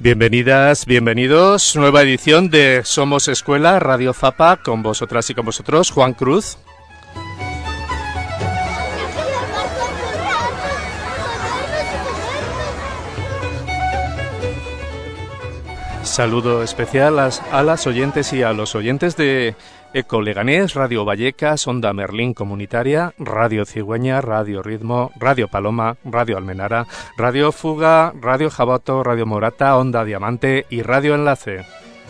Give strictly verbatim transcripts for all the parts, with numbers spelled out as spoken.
Bienvenidas, bienvenidos. Nueva edición de Somos Escuela, Radio Fapa, con vosotras y con vosotros, Juan Cruz. Saludo especial a, a las oyentes y a los oyentes de Eco Leganés, Radio Vallecas, Onda Merlín Comunitaria, Radio Cigüeña, Radio Ritmo, Radio Paloma, Radio Almenara, Radio Fuga, Radio Jabato, Radio Morata, Onda Diamante y Radio Enlace.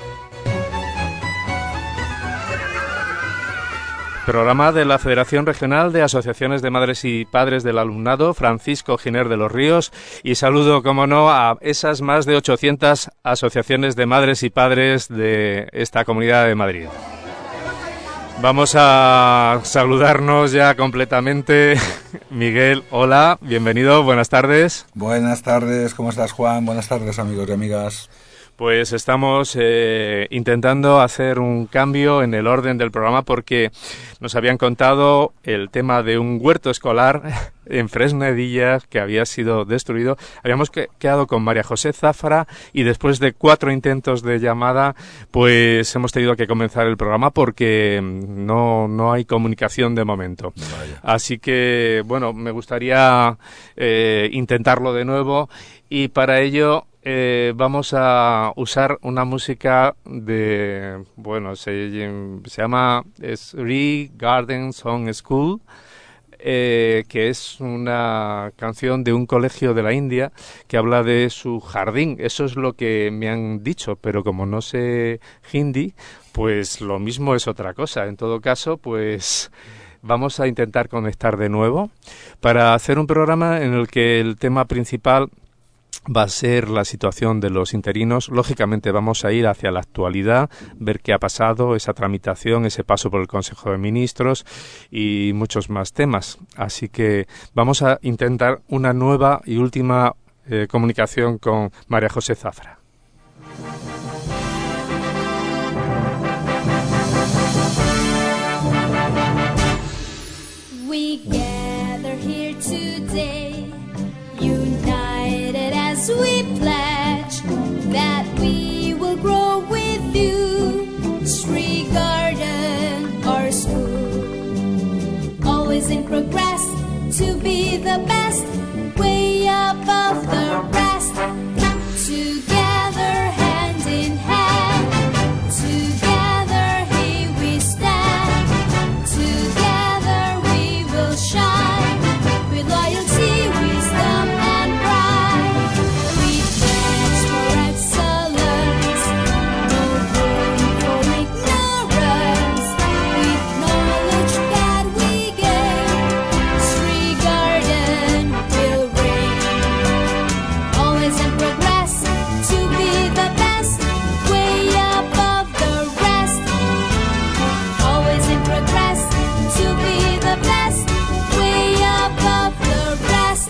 Programa de la Federación Regional de Asociaciones de Madres y Padres del Alumnado, Francisco Giner de los Ríos, y saludo, como no, a esas más de ochocientas asociaciones de madres y padres de esta Comunidad de Madrid. Vamos a saludarnos ya completamente. Miguel, hola, bienvenido, buenas tardes. Buenas tardes, ¿cómo estás, Juan? Buenas tardes, amigos y amigas. Pues estamos eh, intentando hacer un cambio en el orden del programa porque nos habían contado el tema de un huerto escolar en Fresnedillas que había sido destruido. Habíamos que, quedado con María José Zafra y después de cuatro intentos de llamada, pues hemos tenido que comenzar el programa porque no, no hay comunicación de momento. Vaya. Así que, bueno, me gustaría eh, intentarlo de nuevo y para ello... Eh, vamos a usar una música de, bueno, se, se llama Sri Garden Song School, eh, que es una canción de un colegio de la India que habla de su jardín. Eso es lo que me han dicho, pero como no sé hindi, pues lo mismo es otra cosa. En todo caso, pues... vamos a intentar conectar de nuevo para hacer un programa en el que el tema principal va a ser la situación de los interinos. Lógicamente vamos a ir hacia la actualidad, ver qué ha pasado, esa tramitación, ese paso por el Consejo de Ministros y muchos más temas. Así que vamos a intentar una nueva y última eh, comunicación con María José Zafra. We gather here today, united as we pledge that we will grow with you, Sri Garden, our school, always in progress to be the best, way above the rest, together hand in hand, together here we stand, together we will shine, with loyalty, wisdom and pride, we pledge for excellence, no room for ignorance, with knowledge that we gain, Sri Garden will reign, always in progress to be the best, way above the rest, always in progress to be the best, way above the rest.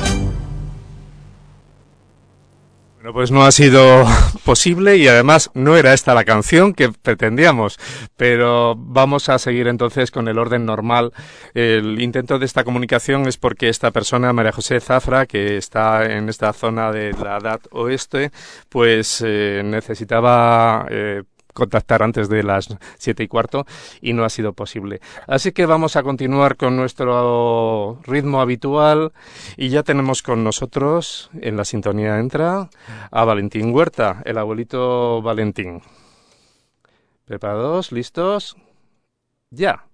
Bueno, pues no ha sido posible y además no era esta la canción que pretendíamos, pero vamos a seguir entonces con el orden normal. El intento de esta comunicación es porque esta persona, María José Zafra, que está en esta zona de la edad oeste, pues eh, necesitaba... Eh, contactar antes de las siete y cuarto y no ha sido posible. Así que vamos a continuar con nuestro ritmo habitual y ya tenemos con nosotros, en la sintonía entra, a Valentín Huerta, el abuelito Valentín. ¿Preparados? ¿Listos? ¡Ya!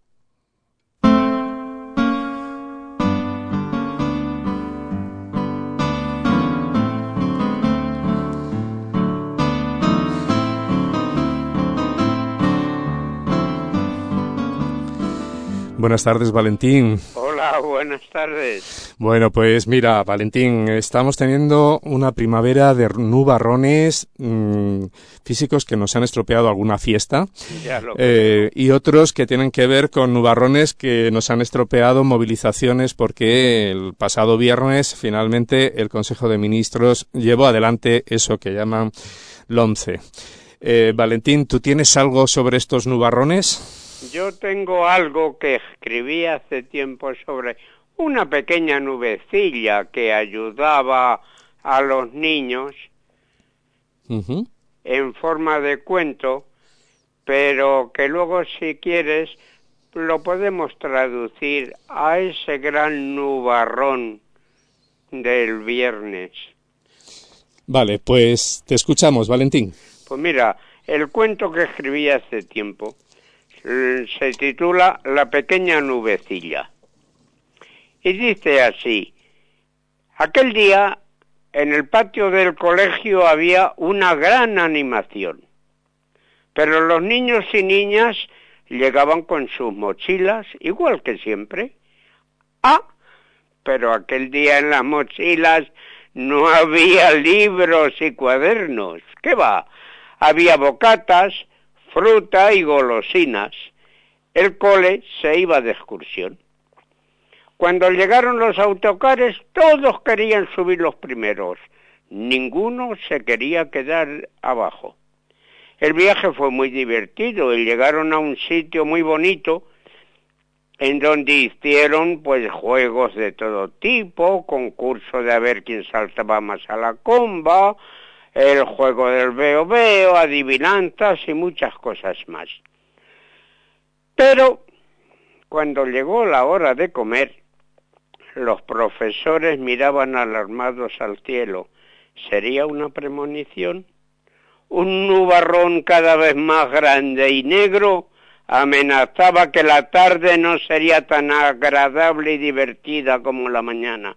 Buenas tardes, Valentín. Hola, buenas tardes. Bueno, pues mira, Valentín, estamos teniendo una primavera de nubarrones mmm, físicos que nos han estropeado alguna fiesta Ya lo eh, y otros que tienen que ver con nubarrones que nos han estropeado movilizaciones porque el pasado viernes finalmente el Consejo de Ministros llevó adelante eso que llaman LOMCE. Eh, Valentín, ¿tú tienes algo sobre estos nubarrones? Yo tengo algo que escribí hace tiempo sobre una pequeña nubecilla que ayudaba a los niños Uh-huh. en forma de cuento, pero que luego, si quieres, lo podemos traducir a ese gran nubarrón del viernes. Vale, pues te escuchamos, Valentín. Pues mira, el cuento que escribí hace tiempo se titula La pequeña nubecilla. Y dice así: aquel día en el patio del colegio había una gran animación, pero los niños y niñas llegaban con sus mochilas, igual que siempre. Ah, pero aquel día en las mochilas no había libros y cuadernos. ¿Qué va? Había bocatas, fruta y golosinas. El cole se iba de excursión. Cuando llegaron los autocares, todos querían subir los primeros. Ninguno se quería quedar abajo. El viaje fue muy divertido y llegaron a un sitio muy bonito en donde hicieron pues juegos de todo tipo, concurso de a ver quién saltaba más a la comba, el juego del veo veo, adivinanzas y muchas cosas más. Pero cuando llegó la hora de comer, los profesores miraban alarmados al cielo. ¿Sería una premonición? Un nubarrón cada vez más grande y negro amenazaba que la tarde no sería tan agradable y divertida como la mañana.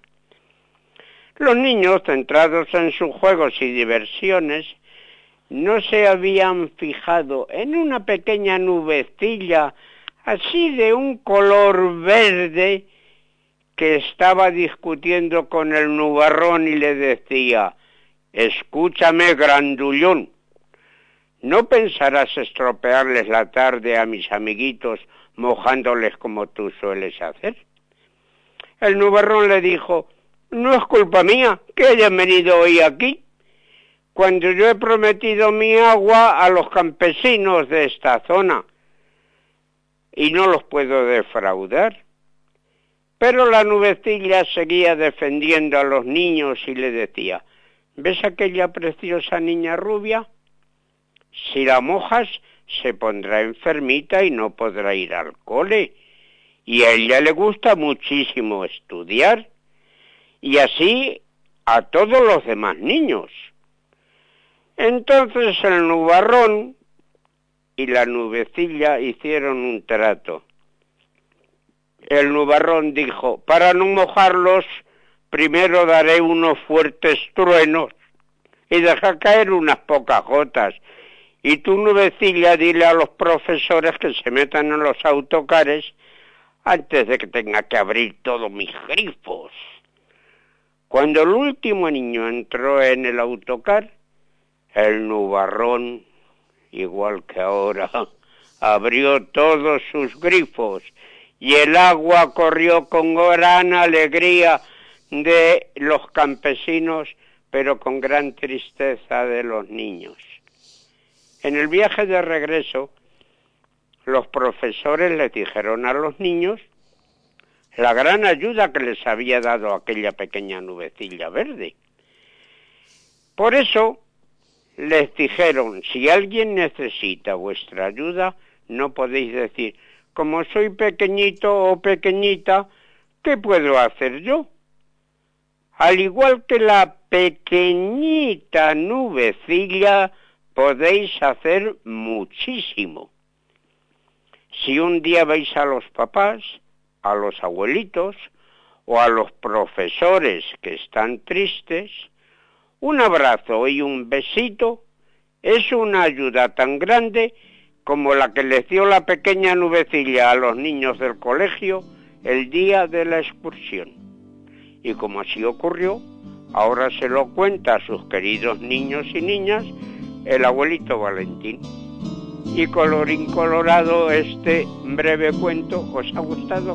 Los niños, centrados en sus juegos y diversiones, no se habían fijado en una pequeña nubecilla así de un color verde que estaba discutiendo con el nubarrón y le decía: escúchame, grandullón, ¿no pensarás estropearles la tarde a mis amiguitos mojándoles como tú sueles hacer? El nubarrón le dijo: no es culpa mía que hayan venido hoy aquí, cuando yo he prometido mi agua a los campesinos de esta zona y no los puedo defraudar. Pero la nubecilla seguía defendiendo a los niños y le decía: ¿ves aquella preciosa niña rubia? Si la mojas, se pondrá enfermita y no podrá ir al cole. Y a ella le gusta muchísimo estudiar. Y así a todos los demás niños. Entonces el nubarrón y la nubecilla hicieron un trato. El nubarrón dijo: para no mojarlos, primero daré unos fuertes truenos y deja caer unas pocas gotas. Y tú, nubecilla, dile a los profesores que se metan en los autocares antes de que tenga que abrir todos mis grifos. Cuando el último niño entró en el autocar, el nubarrón, igual que ahora, abrió todos sus grifos y el agua corrió con gran alegría de los campesinos, pero con gran tristeza de los niños. En el viaje de regreso, los profesores les dijeron a los niños la gran ayuda que les había dado aquella pequeña nubecilla verde. Por eso les dijeron: si alguien necesita vuestra ayuda, no podéis decir: como soy pequeñito o pequeñita, ¿qué puedo hacer yo? Al igual que la pequeñita nubecilla, podéis hacer muchísimo. Si un día veis a los papás, a los abuelitos o a los profesores que están tristes, un abrazo y un besito es una ayuda tan grande como la que les dio la pequeña nubecilla a los niños del colegio el día de la excursión. Y como así ocurrió, ahora se lo cuenta a sus queridos niños y niñas el abuelito Valentín. Y colorín colorado, este breve cuento os ha gustado.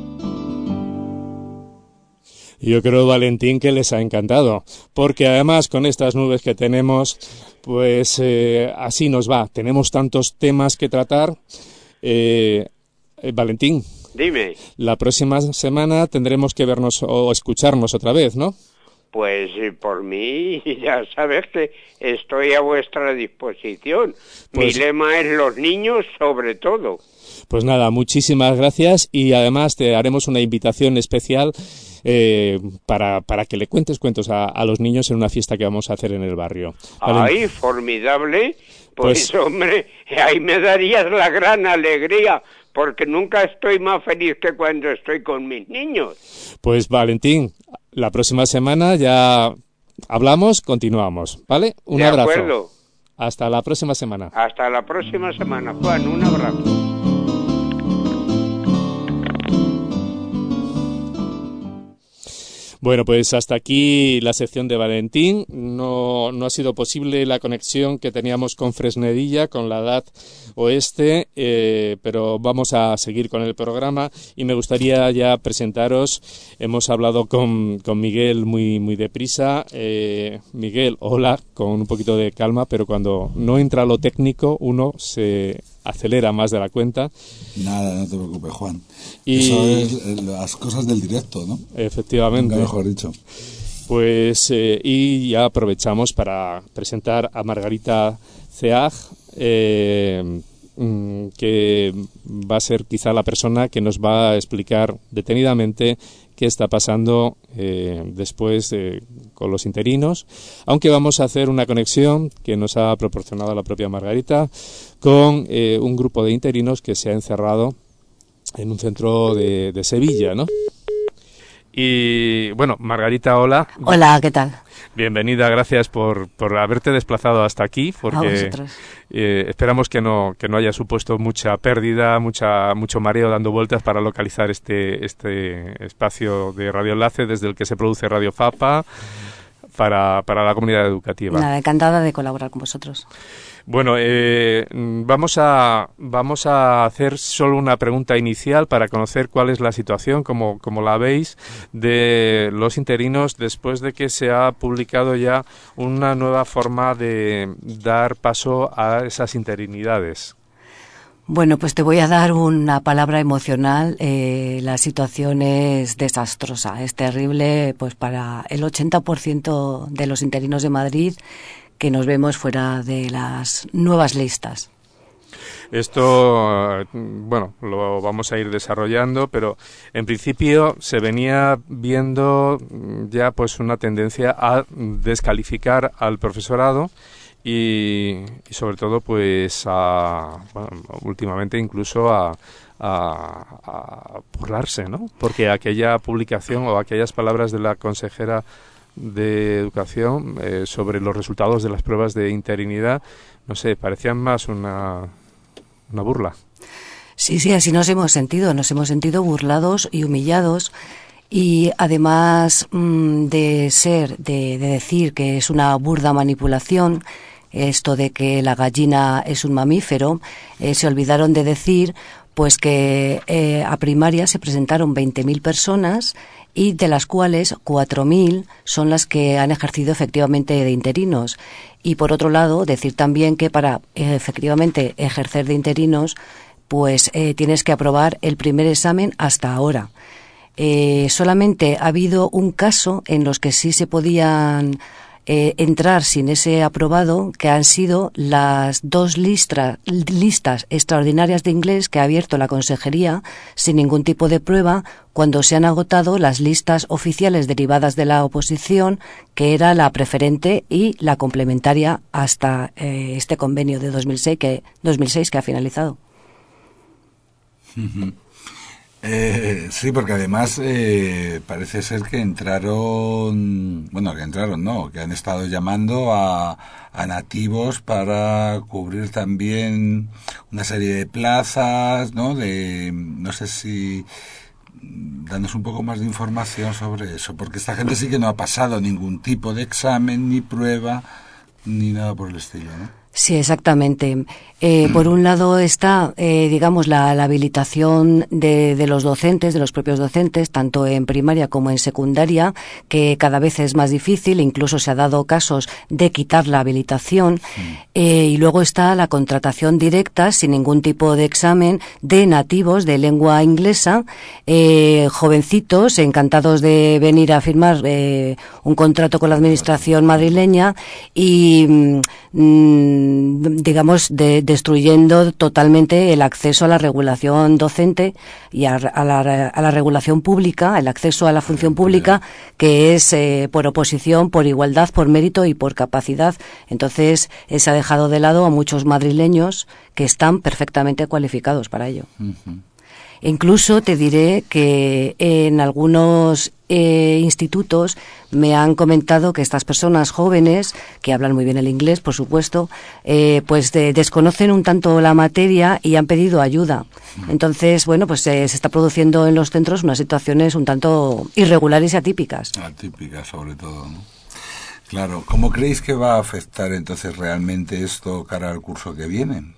Yo creo, Valentín, que les ha encantado, porque además con estas nubes que tenemos, pues eh, así nos va. Tenemos tantos temas que tratar. Eh, eh, Valentín. Dime. La próxima semana tendremos que vernos o escucharnos otra vez, ¿no? pues por mí ya sabes que estoy a vuestra disposición. Pues, mi lema es los niños sobre todo. Pues nada, muchísimas gracias y además te haremos una invitación especial eh, para, para que le cuentes cuentos a, a los niños en una fiesta que vamos a hacer en el barrio. ¿Vale? ¡Ay, formidable! Pues, Pues hombre, ahí me darías la gran alegría, porque nunca estoy más feliz que cuando estoy con mis niños. Pues Valentín, la próxima semana ya hablamos, continuamos, ¿vale? Un De abrazo. acuerdo. Hasta la próxima semana. Hasta la próxima semana, Juan. Un abrazo. Bueno, pues hasta aquí la sección de Valentín. No, no ha sido posible la conexión que teníamos con Fresnedilla, con la edad oeste, eh, pero vamos a seguir con el programa y me gustaría ya presentaros. Hemos hablado con, con Miguel muy, muy deprisa. Eh, Miguel, hola, con un poquito de calma, pero cuando no entra lo técnico, uno se acelera más de la cuenta. Nada, no te preocupes, Juan. Y eso es eh, las cosas del directo, ¿no? Efectivamente. Nunca mejor dicho. Pues, eh, y ya aprovechamos para presentar a Margarita Ceag, eh, que va a ser quizá la persona que nos va a explicar detenidamente qué está pasando eh, después eh, con los interinos, aunque vamos a hacer una conexión que nos ha proporcionado la propia Margarita con eh, un grupo de interinos que se ha encerrado en un centro de, de Sevilla, ¿no? Y bueno, Margarita, hola. Hola, ¿qué tal? Bienvenida, gracias por, por haberte desplazado hasta aquí, porque eh, esperamos que no que no haya supuesto mucha pérdida, mucha mucho mareo dando vueltas para localizar este este espacio de radioenlace desde el que se produce Radio Fapa para, para la comunidad educativa. Nada, encantada de colaborar con vosotros. Bueno, eh, vamos a vamos a hacer solo una pregunta inicial para conocer cuál es la situación, como, como la veis, de los interinos después de que se ha publicado ya una nueva forma de dar paso a esas interinidades. Bueno, pues te voy a dar una palabra emocional. Eh, la situación es desastrosa, es terrible, pues para el ochenta por ciento de los interinos de Madrid que nos vemos fuera de las nuevas listas. Esto, bueno, lo vamos a ir desarrollando, pero en principio se venía viendo ya pues una tendencia a descalificar al profesorado y, y sobre todo pues a, bueno, últimamente incluso a, a, a burlarse, ¿no? Porque aquella publicación o aquellas palabras de la consejera de Educación eh, sobre los resultados de las pruebas de interinidad, no sé, parecían más una, una burla. Sí, sí, así nos hemos sentido, nos hemos sentido burlados y humillados y además mmm, de ser, de, de decir que es una burda manipulación, esto de que la gallina es un mamífero, eh, se olvidaron de decir pues que eh, a primaria se presentaron veinte mil personas y de las cuales cuatro mil son las que han ejercido efectivamente de interinos. Y por otro lado, decir también que para eh, efectivamente ejercer de interinos, pues eh, tienes que aprobar el primer examen hasta ahora. Eh, solamente ha habido un caso en los que sí se podían eh, entrar sin ese aprobado, que han sido las dos listra, listas extraordinarias de inglés que ha abierto la Consejería sin ningún tipo de prueba, cuando se han agotado las listas oficiales derivadas de la oposición, que era la preferente y la complementaria hasta eh, este convenio de dos mil seis que, dos mil seis que ha finalizado. Uh-huh. Eh, sí, porque además eh, parece ser que entraron, bueno, que entraron, no, que han estado llamando a, a nativos para cubrir también una serie de plazas, ¿no? De, no sé si danos un poco más de información sobre eso, porque esta gente sí que no ha pasado ningún tipo de examen, ni prueba, ni nada por el estilo, ¿no? Sí, exactamente. Eh, por un lado está, eh, digamos, la, la habilitación de, de los docentes, de los propios docentes, tanto en primaria como en secundaria, que cada vez es más difícil, incluso se ha dado casos de quitar la habilitación. Sí. Eh, y luego está la contratación directa, sin ningún tipo de examen, de nativos de lengua inglesa, eh, jovencitos, encantados de venir a firmar eh, un contrato con la administración madrileña y, mm, digamos, de, destruyendo totalmente el acceso a la regulación docente y a, a, la, a la regulación pública, el acceso a la función pública, que es eh, por oposición, por igualdad, por mérito y por capacidad. Entonces, eh, se ha dejado de lado a muchos madrileños que están perfectamente cualificados para ello. Uh-huh. Incluso te diré que en algunos eh, institutos me han comentado que estas personas jóvenes, que hablan muy bien el inglés, por supuesto, eh, pues de, desconocen un tanto la materia y han pedido ayuda. Entonces, bueno, pues eh, se está produciendo en los centros unas situaciones un tanto irregulares y atípicas. Atípicas, sobre todo, ¿no? Claro. ¿Cómo creéis que va a afectar entonces realmente esto cara al curso que viene?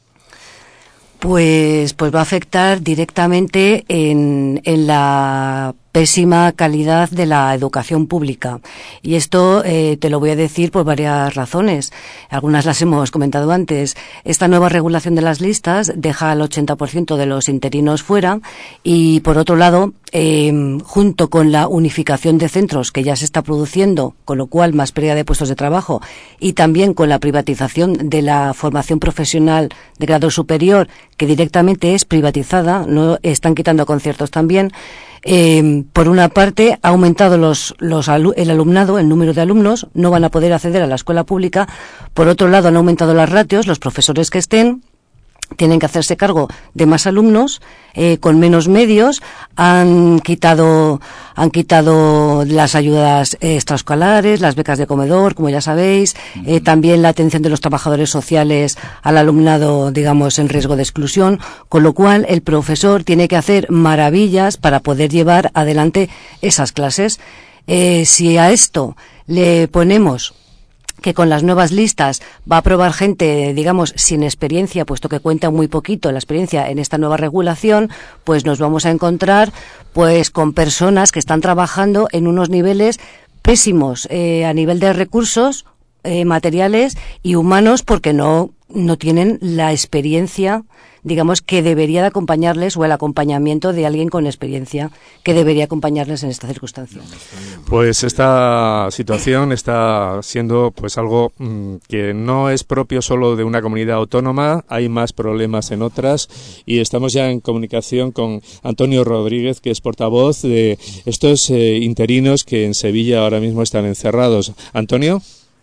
Pues, pues va a afectar directamente en, en la pésima calidad de la educación pública. Y esto eh, te lo voy a decir por varias razones. Algunas las hemos comentado antes. Esta nueva regulación de las listas deja al ochenta por ciento de los interinos fuera y, por otro lado, eh, junto con la unificación de centros que ya se está produciendo, con lo cual más pérdida de puestos de trabajo, y también con la privatización de la formación profesional de grado superior, que directamente es privatizada, no están quitando conciertos también. Eh, por una parte, ha aumentado los, los alu- el alumnado, el número de alumnos, no van a poder acceder a la escuela pública. Por otro lado, han aumentado las ratios, los profesores que estén tienen que hacerse cargo de más alumnos, eh, con menos medios, han quitado, han quitado las ayudas extraescolares, las becas de comedor, como ya sabéis, eh, también la atención de los trabajadores sociales al alumnado, digamos, en riesgo de exclusión, con lo cual el profesor tiene que hacer maravillas para poder llevar adelante esas clases. Eh, si a esto le ponemos que con las nuevas listas va a aprobar gente, digamos, sin experiencia, puesto que cuenta muy poquito la experiencia en esta nueva regulación, pues nos vamos a encontrar pues con personas que están trabajando en unos niveles pésimos eh, a nivel de recursos eh, materiales y humanos, porque no, no tienen la experiencia, digamos, que debería de acompañarles, o el acompañamiento de alguien con experiencia que debería acompañarles en esta circunstancia. Pues esta situación está siendo pues algo mmm, que no es propio solo de una comunidad autónoma, hay más problemas en otras, y estamos ya en comunicación con Antonio Rodríguez, que es portavoz de estos eh, interinos que en Sevilla ahora mismo están encerrados. Antonio.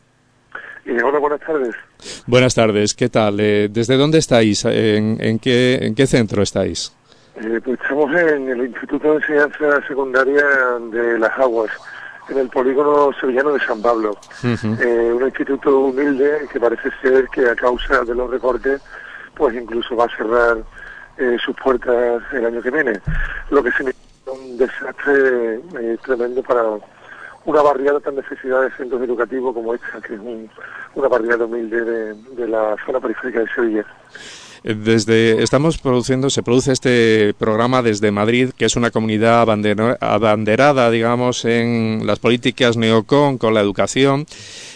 Eh, hola, buenas tardes. Buenas tardes, ¿qué tal? Eh, ¿Desde dónde estáis? ¿En, en, qué, ¿En qué centro estáis? Eh, pues estamos en el Instituto de Enseñanza Secundaria de Las Aguas, en el polígono sevillano de San Pablo. Uh-huh. Eh, un instituto humilde que parece ser que a causa de los recortes, pues incluso va a cerrar eh, sus puertas el año que viene. Lo que significa un desastre eh, tremendo para una barriada tan necesidad de centros educativos como esta, que es un, una barriada humilde de, de la zona periférica de Sevilla. Desde estamos produciendo, se produce este programa desde Madrid, que es una comunidad abandera, abanderada, digamos, en las políticas neocon con la educación,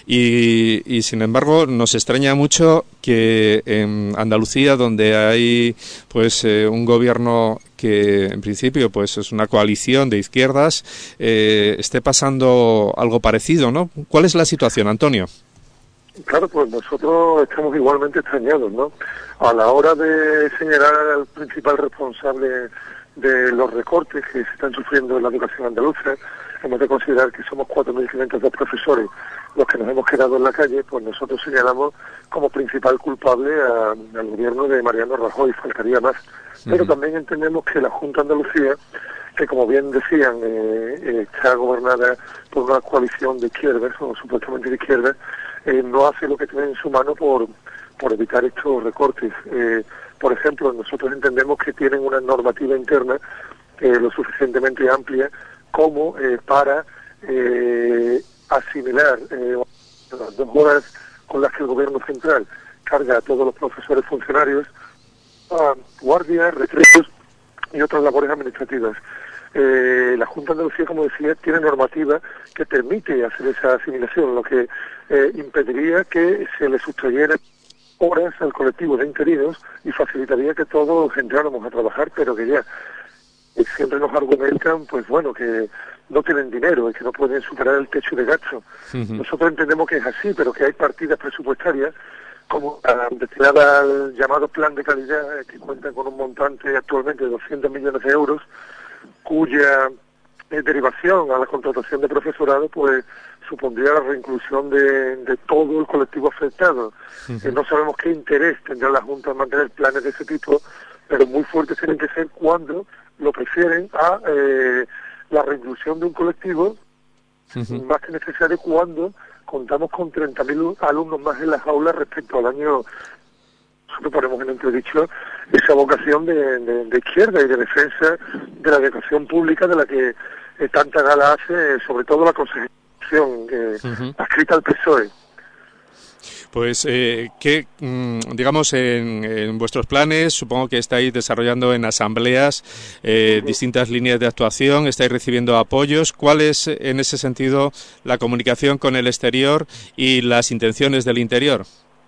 y, y sin embargo nos extraña mucho que en Andalucía, donde hay pues eh, un gobierno que en principio pues es una coalición de izquierdas, eh, esté pasando algo parecido, ¿no? ¿Cuál es la situación, Antonio? Claro, pues nosotros estamos igualmente extrañados, ¿no? A la hora de señalar al principal responsable de los recortes que se están sufriendo en la educación andaluza, hemos de considerar que somos cuatro mil quinientos dos profesores los que nos hemos quedado en la calle, pues nosotros señalamos como principal culpable a, al gobierno de Mariano Rajoy, faltaría más. Uh-huh. Pero también entendemos que la Junta de Andalucía, que como bien decían, eh, está gobernada por una coalición de izquierdas, o supuestamente de izquierdas, eh, no hace lo que tiene en su mano por, por evitar estos recortes. Eh, por ejemplo, nosotros entendemos que tienen una normativa interna eh, lo suficientemente amplia como eh, para eh, asimilar eh, las dos horas con las que el gobierno central carga a todos los profesores funcionarios, a guardias, retretos y otras labores administrativas. Eh, la Junta de Andalucía, como decía, tiene normativa que permite hacer esa asimilación, lo que eh, impediría que se le sustrayeran horas al colectivo de interinos y facilitaría que todos entráramos a trabajar, pero que ya eh, siempre nos argumentan, pues bueno, que no tienen dinero y que no pueden superar el techo de gasto. Uh-huh. Nosotros entendemos que es así, pero que hay partidas presupuestarias como uh, destinada al llamado plan de calidad, eh, que cuenta con un montante actualmente de doscientos millones de euros, cuya eh, derivación a la contratación de profesorado pues supondría la reinclusión de, de todo el colectivo afectado. Uh-huh. Eh, no sabemos qué interés tendrá la Junta en mantener planes de ese tipo, pero muy fuertes tienen que ser cuando lo prefieren a eh, la reinclusión de un colectivo, uh-huh. más que necesario cuando contamos con treinta mil alumnos más en las aulas respecto al año. Nosotros ponemos en entredicho esa vocación de, de, de izquierda y de defensa de la educación pública de la que eh, tanta gala hace, sobre todo la consejería eh, uh-huh. adscrita al P S O E. Pues, eh, que, digamos, en, en vuestros planes, supongo que estáis desarrollando en asambleas eh, uh-huh. distintas líneas de actuación, estáis recibiendo apoyos. ¿Cuál es, en ese sentido, la comunicación con el exterior y las intenciones del interior?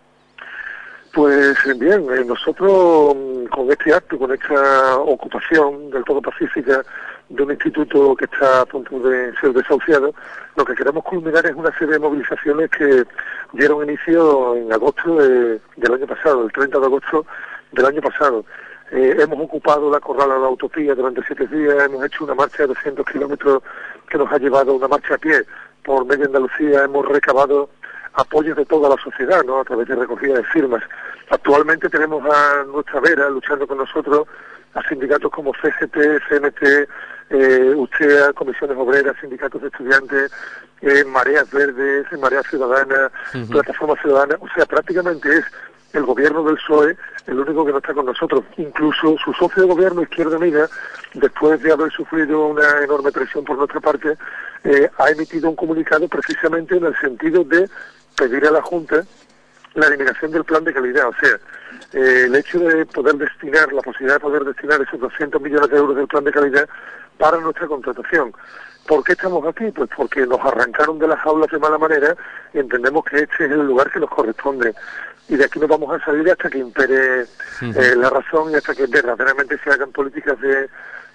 Pues bien, eh, nosotros con este acto, con esta ocupación del todo pacífica de un instituto que está a punto de ser desahuciado, lo que queremos culminar es una serie de movilizaciones que dieron inicio en agosto de, del año pasado, el treinta de agosto del año pasado. Eh, hemos ocupado la Corral a la Utopía durante siete días, hemos hecho una marcha de doscientos kilómetros que nos ha llevado una marcha a pie por media Andalucía, hemos recabado apoyos de toda la sociedad, ¿no?, a través de recogida de firmas. Actualmente tenemos a nuestra vera, luchando con nosotros, a sindicatos como C G T, C N T, eh, U C E A, comisiones obreras, sindicatos de estudiantes, eh, mareas verdes, mareas ciudadanas, uh-huh. plataformas ciudadanas. O sea, prácticamente es el gobierno del P S O E el único que no está con nosotros. Incluso su socio de gobierno, Izquierda Unida, después de haber sufrido una enorme presión por nuestra parte, eh, ha emitido un comunicado precisamente en el sentido de pedir a la Junta la eliminación del plan de calidad. O sea, eh, el hecho de poder destinar, la posibilidad de poder destinar esos doscientos millones de euros del plan de calidad para nuestra contratación. ¿Por qué estamos aquí? Pues porque nos arrancaron de las aulas de mala manera y entendemos que este es el lugar que nos corresponde. Y de aquí no vamos a salir hasta que impere eh, la razón y hasta que verdaderamente se hagan políticas de,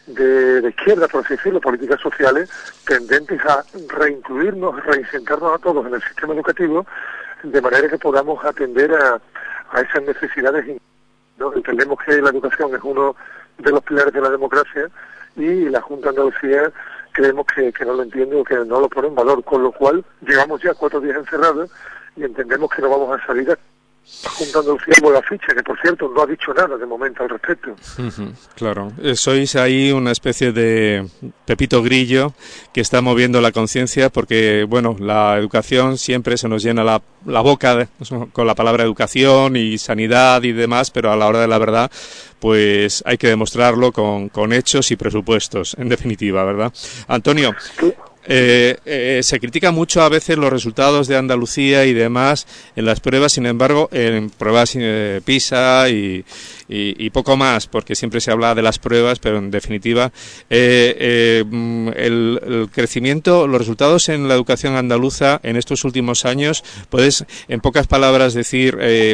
de, de izquierda, por así decirlo, políticas sociales tendentes a reincluirnos, reinsertarnos a todos en el sistema educativo, de manera que podamos atender a, a esas necesidades, ¿no? Entendemos que la educación es uno de los pilares de la democracia y la Junta de Andalucía creemos que, que no lo entiende o que no lo pone en valor, con lo cual llevamos ya cuatro días encerrados y entendemos que no vamos a salir a Junta de Andalucía por la ficha, que por cierto no ha dicho nada de momento al respecto. Uh-huh, claro, sois ahí una especie de Pepito Grillo que está moviendo la conciencia porque, bueno, la educación siempre se nos llena la, la boca de, con la palabra educación y sanidad y demás, pero a la hora de la verdad pues hay que demostrarlo con, con hechos y presupuestos, en definitiva, ¿verdad? Antonio, ¿sí? Eh, eh, se critica mucho a veces los resultados de Andalucía y demás en las pruebas, sin embargo, en pruebas eh, PISA y, y, y poco más, porque siempre se habla de las pruebas, pero en definitiva eh, eh, el, el crecimiento, los resultados en la educación andaluza en estos últimos años, ¿puedes en pocas palabras decir eh,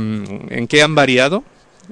en qué han variado?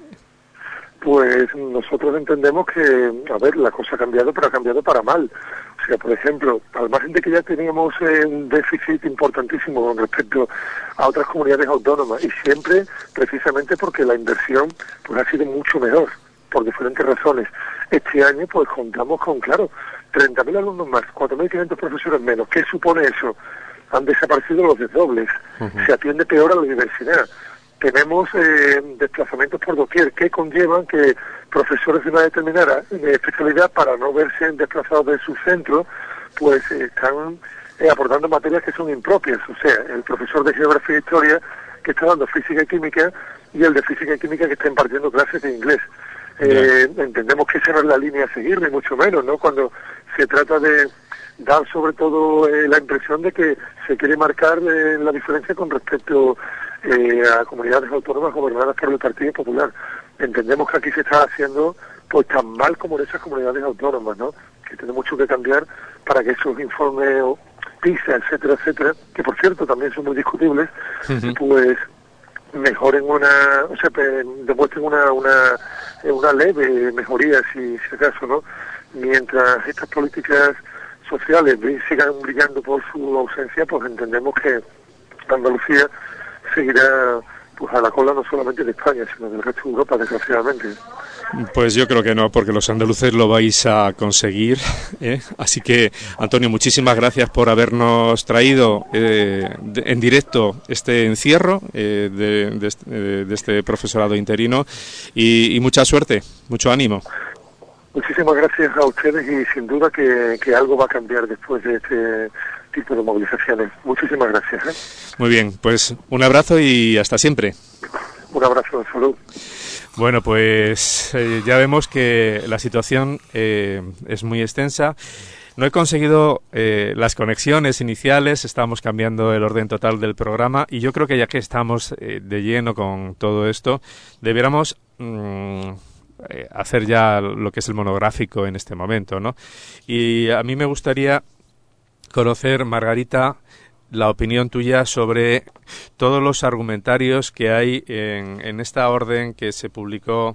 Pues nosotros entendemos que, a ver, la cosa ha cambiado, pero ha cambiado para mal. O sea, por ejemplo, al margen de que ya teníamos eh, un déficit importantísimo con respecto a otras comunidades autónomas, y siempre precisamente porque la inversión pues ha sido mucho mejor, por diferentes razones. Este año pues contamos con, claro, treinta mil alumnos más, cuatro mil quinientos profesores menos. ¿Qué supone eso? Han desaparecido los desdobles, uh-huh. se atiende peor a la universidad. Tenemos eh, desplazamientos por doquier que conllevan que profesores de una determinada especialidad, para no verse desplazados de su centro, pues eh, están eh, aportando materias que son impropias. O sea, el profesor de Geografía e Historia que está dando Física y Química y el de Física y Química que está impartiendo clases de inglés. Eh, yeah. Entendemos que esa no es la línea a seguir, ni mucho menos, ¿no? Cuando se trata de dar sobre todo eh, la impresión de que se quiere marcar eh, la diferencia con respecto eh, a comunidades autónomas gobernadas por el Partido Popular. Entendemos que aquí se está haciendo pues tan mal como en esas comunidades autónomas, ¿no? Que tiene mucho que cambiar para que esos informes PISA, etcétera, etcétera, que por cierto también son muy discutibles, uh-huh. pues mejoren una, o sea, demuestren una una, una leve mejoría, si, si acaso, ¿no? Mientras estas políticas sociales sigan brillando por su ausencia, pues entendemos que Andalucía seguirá pues a la cola no solamente de España, sino del resto de Europa, desgraciadamente. Pues yo creo que no, porque los andaluces lo vais a conseguir, ¿eh? Así que, Antonio, muchísimas gracias por habernos traído eh, de, en directo este encierro eh, de, de, este, de este profesorado interino y, y mucha suerte, mucho ánimo. Muchísimas gracias a ustedes y sin duda que, que algo va a cambiar después de este tipo de movilizaciones. Muchísimas gracias. ¿eh? Muy bien, pues un abrazo y hasta siempre. Un abrazo, salud. Bueno, pues eh, ya vemos que la situación eh, es muy extensa. No he conseguido eh, las conexiones iniciales, estamos cambiando el orden total del programa y yo creo que ya que estamos eh, de lleno con todo esto, debiéramos mmm, eh, hacer ya lo que es el monográfico en este momento, ¿no? Y a mí me gustaría conocer, Margarita, la opinión tuya sobre todos los argumentarios que hay en, en esta orden que se publicó,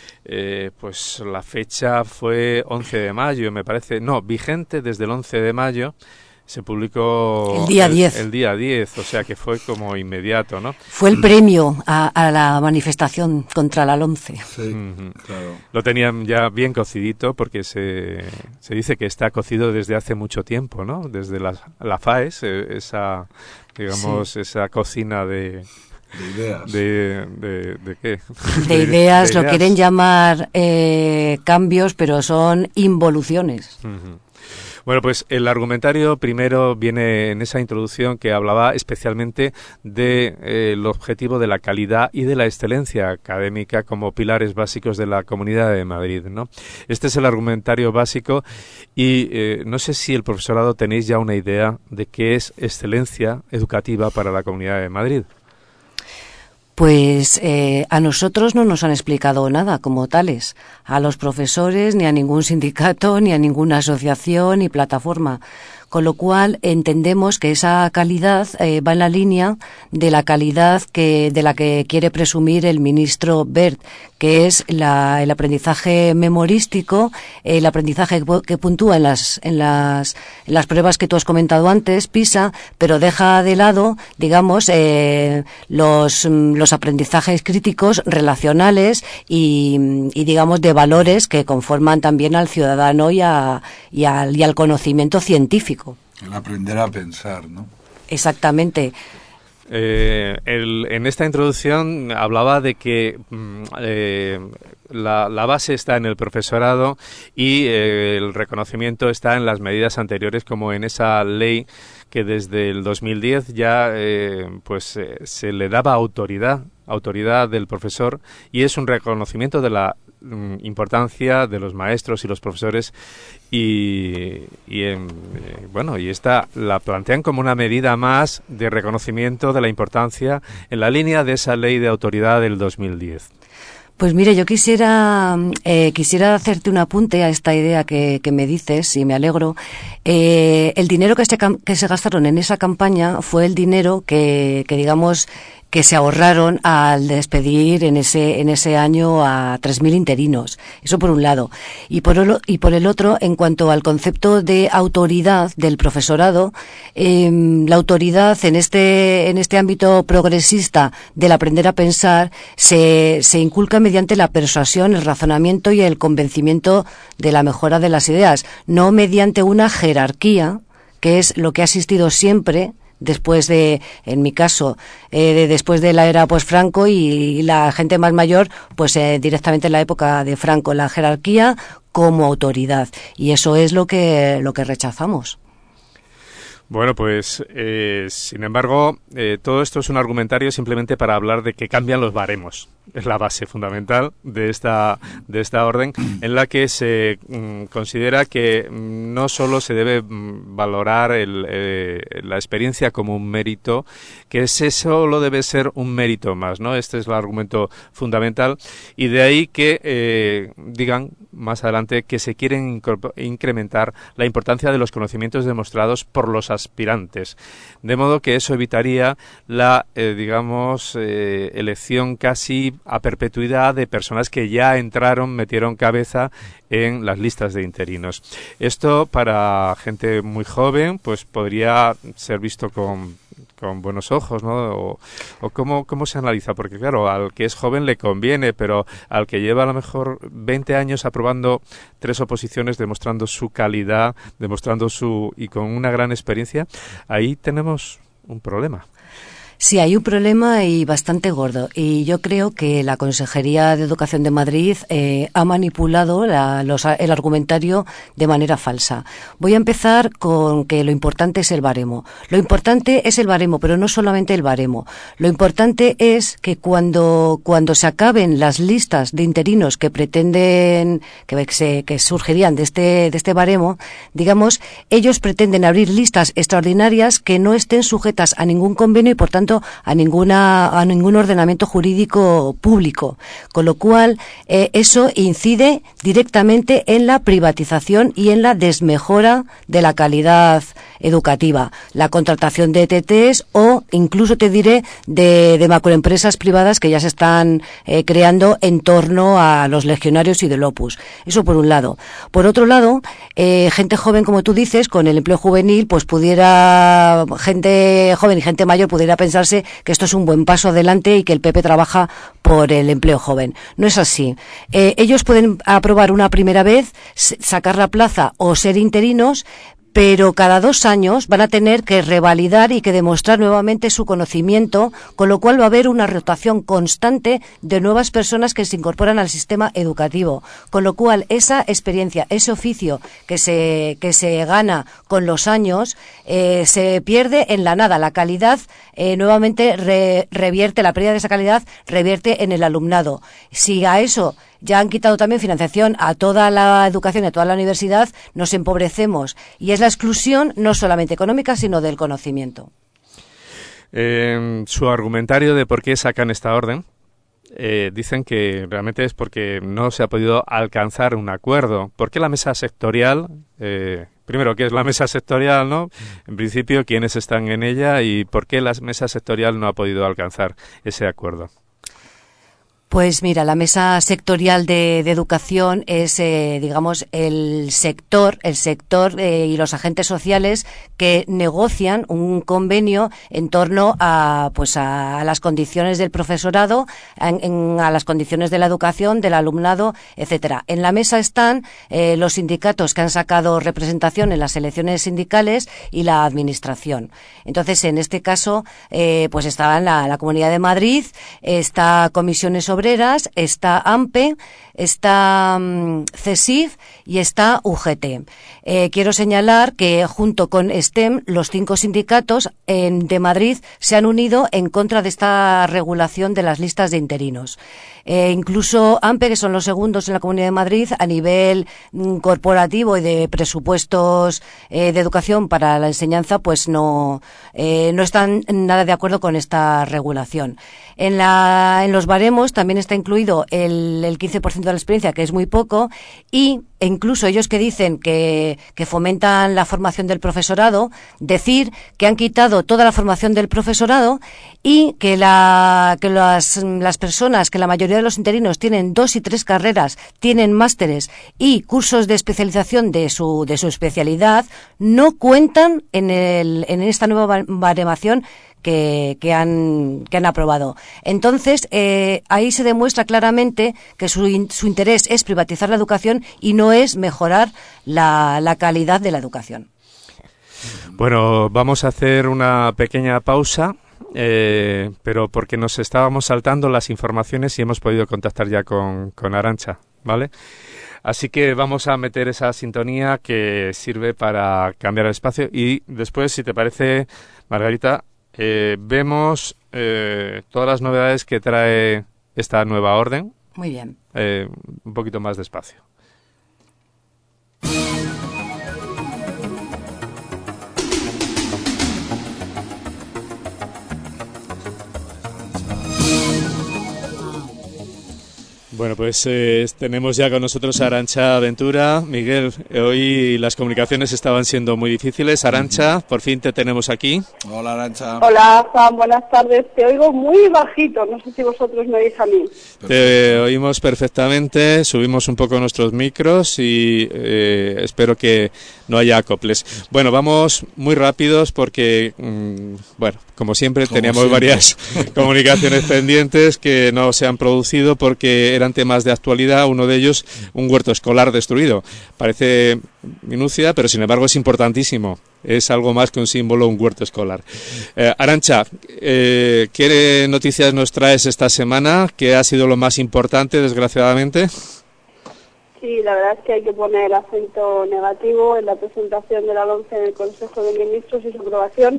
eh, pues la fecha fue once de mayo, me parece, no, vigente desde el once de mayo, se publicó el día diez. El, el día diez, o sea que fue como inmediato, ¿no? Fue el premio a, a la manifestación contra la LOMCE. Sí, uh-huh. Claro. Lo tenían ya bien cocidito porque se, se dice que está cocido desde hace mucho tiempo, ¿no? Desde la, la FAES, esa, digamos, sí. esa cocina de... De ideas. ¿De, de, de qué? De, de ideas, de lo ideas. Quieren llamar eh, cambios, pero son involuciones. Uh-huh. Bueno, pues el argumentario primero viene en esa introducción que hablaba especialmente del de, eh, objetivo de la calidad y de la excelencia académica como pilares básicos de la Comunidad de Madrid, ¿no? Este es el argumentario básico y eh, no sé si el profesorado tenéis ya una idea de qué es excelencia educativa para la Comunidad de Madrid. Pues eh, a nosotros no nos han explicado nada como tales, a los profesores, ni a ningún sindicato, ni a ninguna asociación, ni plataforma. Con lo cual entendemos que esa calidad eh, va en la línea de la calidad que de la que quiere presumir el ministro Wert, que es la, el aprendizaje memorístico, el aprendizaje que puntúa en las, en las en las pruebas que tú has comentado antes, PISA, pero deja de lado, digamos, eh, los los aprendizajes críticos, relacionales y, y digamos de valores que conforman también al ciudadano y, a, y, al, y al conocimiento científico. El aprender a pensar, ¿no? Exactamente. Eh, el, en esta introducción hablaba de que eh, la, la base está en el profesorado y eh, el reconocimiento está en las medidas anteriores, como en esa ley que desde el dos mil diez ya eh, pues eh, se le daba autoridad autoridad del profesor y es un reconocimiento de la mm, importancia de los maestros y los profesores y, y en, eh, bueno y esta la plantean como una medida más de reconocimiento de la importancia en la línea de esa ley de autoridad del dos mil diez. Pues mire, yo quisiera eh, quisiera hacerte un apunte a esta idea que, que me dices y me alegro. Eh, el dinero que se, que se gastaron en esa campaña fue el dinero que, que digamos, que se ahorraron al despedir en ese en ese año a tres mil interinos. Eso por un lado. Y por el, y por el otro, en cuanto al concepto de autoridad del profesorado, eh, la autoridad en este en este ámbito progresista del aprender a pensar se, se inculca mediante la persuasión, el razonamiento y el convencimiento de la mejora de las ideas, no mediante una jerarquía, que es lo que ha existido siempre después de, en mi caso, eh, de, después de la era pues Franco y, y la gente más mayor, pues eh, directamente en la época de Franco, la jerarquía como autoridad, y eso es lo que lo que rechazamos. Bueno, pues, eh, sin embargo, eh, todo esto es un argumentario simplemente para hablar de que cambian los baremos. Es la base fundamental de esta, de esta orden, en la que se mm, considera que mm, no solo se debe mm, valorar el, eh, la experiencia como un mérito, que ese solo debe ser un mérito más, ¿no? Este es el argumento fundamental, y de ahí que eh, digan más adelante que se quieren incrementar la importancia de los conocimientos demostrados por los aspirantes, de modo que eso evitaría la, eh, digamos, eh, elección casi a perpetuidad de personas que ya entraron, metieron cabeza en las listas de interinos. Esto para gente muy joven, pues podría ser visto con con buenos ojos, ¿no? O, o cómo, cómo se analiza, porque claro, al que es joven le conviene, pero al que lleva a lo mejor veinte años aprobando tres oposiciones, demostrando su calidad, demostrando su y con una gran experiencia, ahí tenemos un problema. Sí, hay un problema y bastante gordo. Y yo creo que la Consejería de Educación de Madrid eh, ha manipulado la, los, el argumentario de manera falsa. Voy a empezar con que lo importante es el baremo. Lo importante es el baremo, pero no solamente el baremo. Lo importante es que cuando, cuando se acaben las listas de interinos que pretenden, que, se, que surgirían de este, de este baremo, digamos, ellos pretenden abrir listas extraordinarias que no estén sujetas a ningún convenio y, por tanto, a ninguna a ningún ordenamiento jurídico público, con lo cual eh, eso incide directamente en la privatización y en la desmejora de la calidad educativa, la contratación de E T Ts o incluso te diré de, de macroempresas privadas que ya se están eh, creando en torno a los legionarios y del Opus. Eso por un lado. Por otro lado, eh, gente joven, como tú dices, con el empleo juvenil, pues pudiera, gente joven y gente mayor pudiera pensarse que esto es un buen paso adelante y que el P P trabaja por el empleo joven. No es así. Eh, ellos pueden aprobar una primera vez, sacar la plaza o ser interinos, pero cada dos años van a tener que revalidar y que demostrar nuevamente su conocimiento, con lo cual va a haber una rotación constante de nuevas personas que se incorporan al sistema educativo, con lo cual esa experiencia, ese oficio que se que se gana con los años, eh, se pierde en la nada. La calidad eh, nuevamente re, revierte, la pérdida de esa calidad revierte en el alumnado. Si a eso ya han quitado también financiación a toda la educación y a toda la universidad, nos empobrecemos. Y es la exclusión no solamente económica, sino del conocimiento. Eh, su argumentario de por qué sacan esta orden, eh, dicen que realmente es porque no se ha podido alcanzar un acuerdo. ¿Por qué la mesa sectorial? Eh, primero, ¿qué es la mesa sectorial, no? En principio, ¿quiénes están en ella y por qué la mesa sectorial no ha podido alcanzar ese acuerdo? Pues mira, la mesa sectorial de, de educación es, eh, digamos, el sector, el sector eh, y los agentes sociales que negocian un convenio en torno a, pues, a, a las condiciones del profesorado, en, en, a las condiciones de la educación, del alumnado, etcétera. En la mesa están eh, los sindicatos que han sacado representación en las elecciones sindicales y la administración. Entonces, en este caso, eh, pues está la, la Comunidad de Madrid, está Comisiones Obreras, está AMPE, está um, CESIF y está U G T. Eh, quiero señalar que junto con STEM, los cinco sindicatos en, de Madrid se han unido en contra de esta regulación de las listas de interinos. Eh, incluso AMPE, que son los segundos en la Comunidad de Madrid, a nivel mm, corporativo y de presupuestos eh, de educación para la enseñanza, pues no, eh, no están nada de acuerdo con esta regulación. En, la, en los baremos también está incluido el, el quince por ciento de la experiencia, que es muy poco, y e incluso ellos que dicen que, que fomentan la formación del profesorado, decir que han quitado toda la formación del profesorado y que, la, que las, las personas, que la mayoría de los interinos tienen dos y tres carreras, tienen másteres y cursos de especialización de su, de su especialidad, no cuentan en, el, en esta nueva baremación Que, que han que han aprobado. Entonces, eh, ahí se demuestra claramente que su, in, su interés es privatizar la educación y no es mejorar la, la calidad de la educación. Bueno, vamos a hacer una pequeña pausa, eh, pero porque nos estábamos saltando las informaciones y hemos podido contactar ya con, con Arantxa, ¿vale? Así que vamos a meter esa sintonía que sirve para cambiar el espacio y después, si te parece, Margarita, eh, vemos eh, todas las novedades que trae esta nueva orden. Muy bien. Eh, un poquito más despacio. Bueno, pues eh, tenemos ya con nosotros a Arantxa Ventura. Miguel, eh, hoy las comunicaciones estaban siendo muy difíciles. Arantxa, por fin te tenemos aquí. Hola, Arantxa. Hola, Juan, buenas tardes. Te oigo muy bajito, no sé si vosotros me oís a mí. Te oímos perfectamente, subimos un poco nuestros micros y eh, espero que no haya acoples. Bueno, vamos muy rápidos porque, mmm, bueno, como siempre como teníamos siempre. varias comunicaciones pendientes que no se han producido porque eran temas de actualidad. Uno de ellos, un huerto escolar destruido. Parece minucia, pero sin embargo es importantísimo. Es algo más que un símbolo, un huerto escolar. Eh, Arantxa, eh, ¿qué noticias nos traes esta semana? ¿Qué ha sido lo más importante, desgraciadamente? Sí, la verdad es que hay que poner acento negativo en la presentación de la LOMCE en el Consejo de Ministros y su aprobación,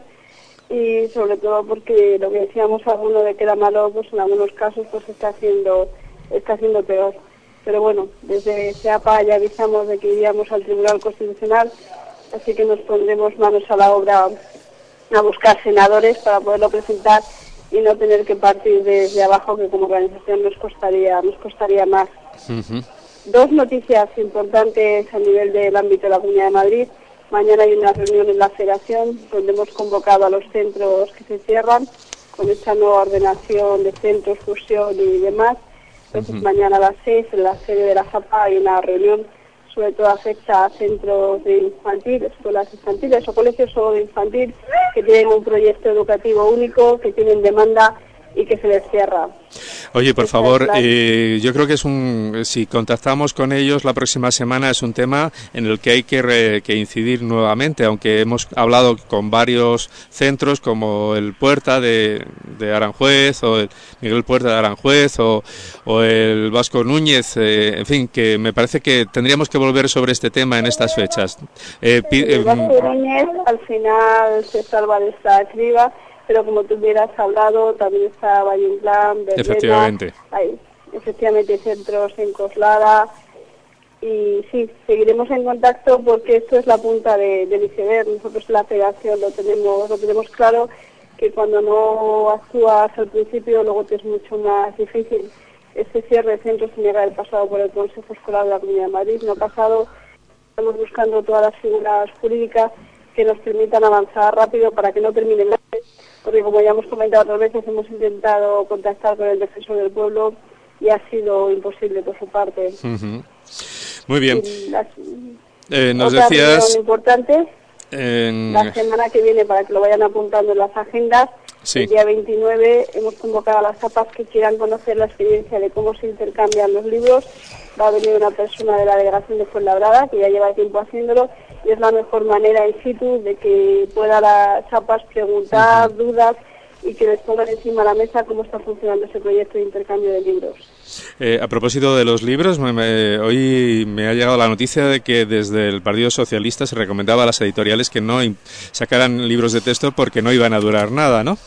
y sobre todo porque lo que decíamos alguno de que era malo, pues en algunos casos pues está haciendo está haciendo peor. Pero bueno, desde SEAPA ya avisamos de que iríamos al Tribunal Constitucional, así que nos pondremos manos a la obra a buscar senadores para poderlo presentar y no tener que partir desde abajo, que como organización nos costaría nos costaría más. Uh-huh. Dos noticias importantes a nivel del ámbito de la Comunidad de Madrid. Mañana hay una reunión en la Federación donde hemos convocado a los centros que se cierran con esta nueva ordenación de centros, fusión y demás. Entonces uh-huh. mañana a las seis en la sede de la SAPA hay una reunión, sobre todo afecta a centros de infantil, escuelas infantiles o colegios solo de infantil que tienen un proyecto educativo único, que tienen demanda y que se les cierra. Oye, por favor, eh, yo creo que es un, si contactamos con ellos la próxima semana, es un tema en el que hay que, re, que incidir nuevamente, aunque hemos hablado con varios centros como el Puerta de, de Aranjuez o el Miguel Puerta de Aranjuez o, o el Vasco Núñez, eh, en fin, que me parece que tendríamos que volver sobre este tema en estas fechas. Eh, sí, el Vasco Núñez al final se salva de esta criba, pero como tú hubieras hablado, también está Valle Inclán, Verbena, efectivamente. Hay, efectivamente hay centros en Coslada, y sí, seguiremos en contacto porque esto es la punta de, del iceberg. Nosotros en la Federación lo tenemos, lo tenemos claro, que cuando no actúas al principio, luego te es mucho más difícil. Este cierre de centros tiene que haber pasado por el Consejo Escolar de la Comunidad de Madrid, no ha pasado. Estamos buscando todas las figuras jurídicas que nos permitan avanzar rápido para que no termine el año, porque como ya hemos comentado otras veces, hemos intentado contactar con el Defensor del Pueblo y ha sido imposible por su parte. Uh-huh. Muy bien. Las, eh, nos otra decías... importante, en... la semana que viene, para que lo vayan apuntando en las agendas, sí. El día veintinueve hemos convocado a las APAs que quieran conocer la experiencia de cómo se intercambian los libros. Va a venir una persona de la delegación de Fuenlabrada, que ya lleva tiempo haciéndolo, y es la mejor manera in situ de que pueda las APAs preguntar, uh-huh. dudas, y que les pongan encima de la mesa cómo está funcionando ese proyecto de intercambio de libros. Eh, a propósito de los libros, me, me, hoy me ha llegado la noticia de que desde el Partido Socialista se recomendaba a las editoriales que no sacaran libros de texto porque no iban a durar nada, ¿no?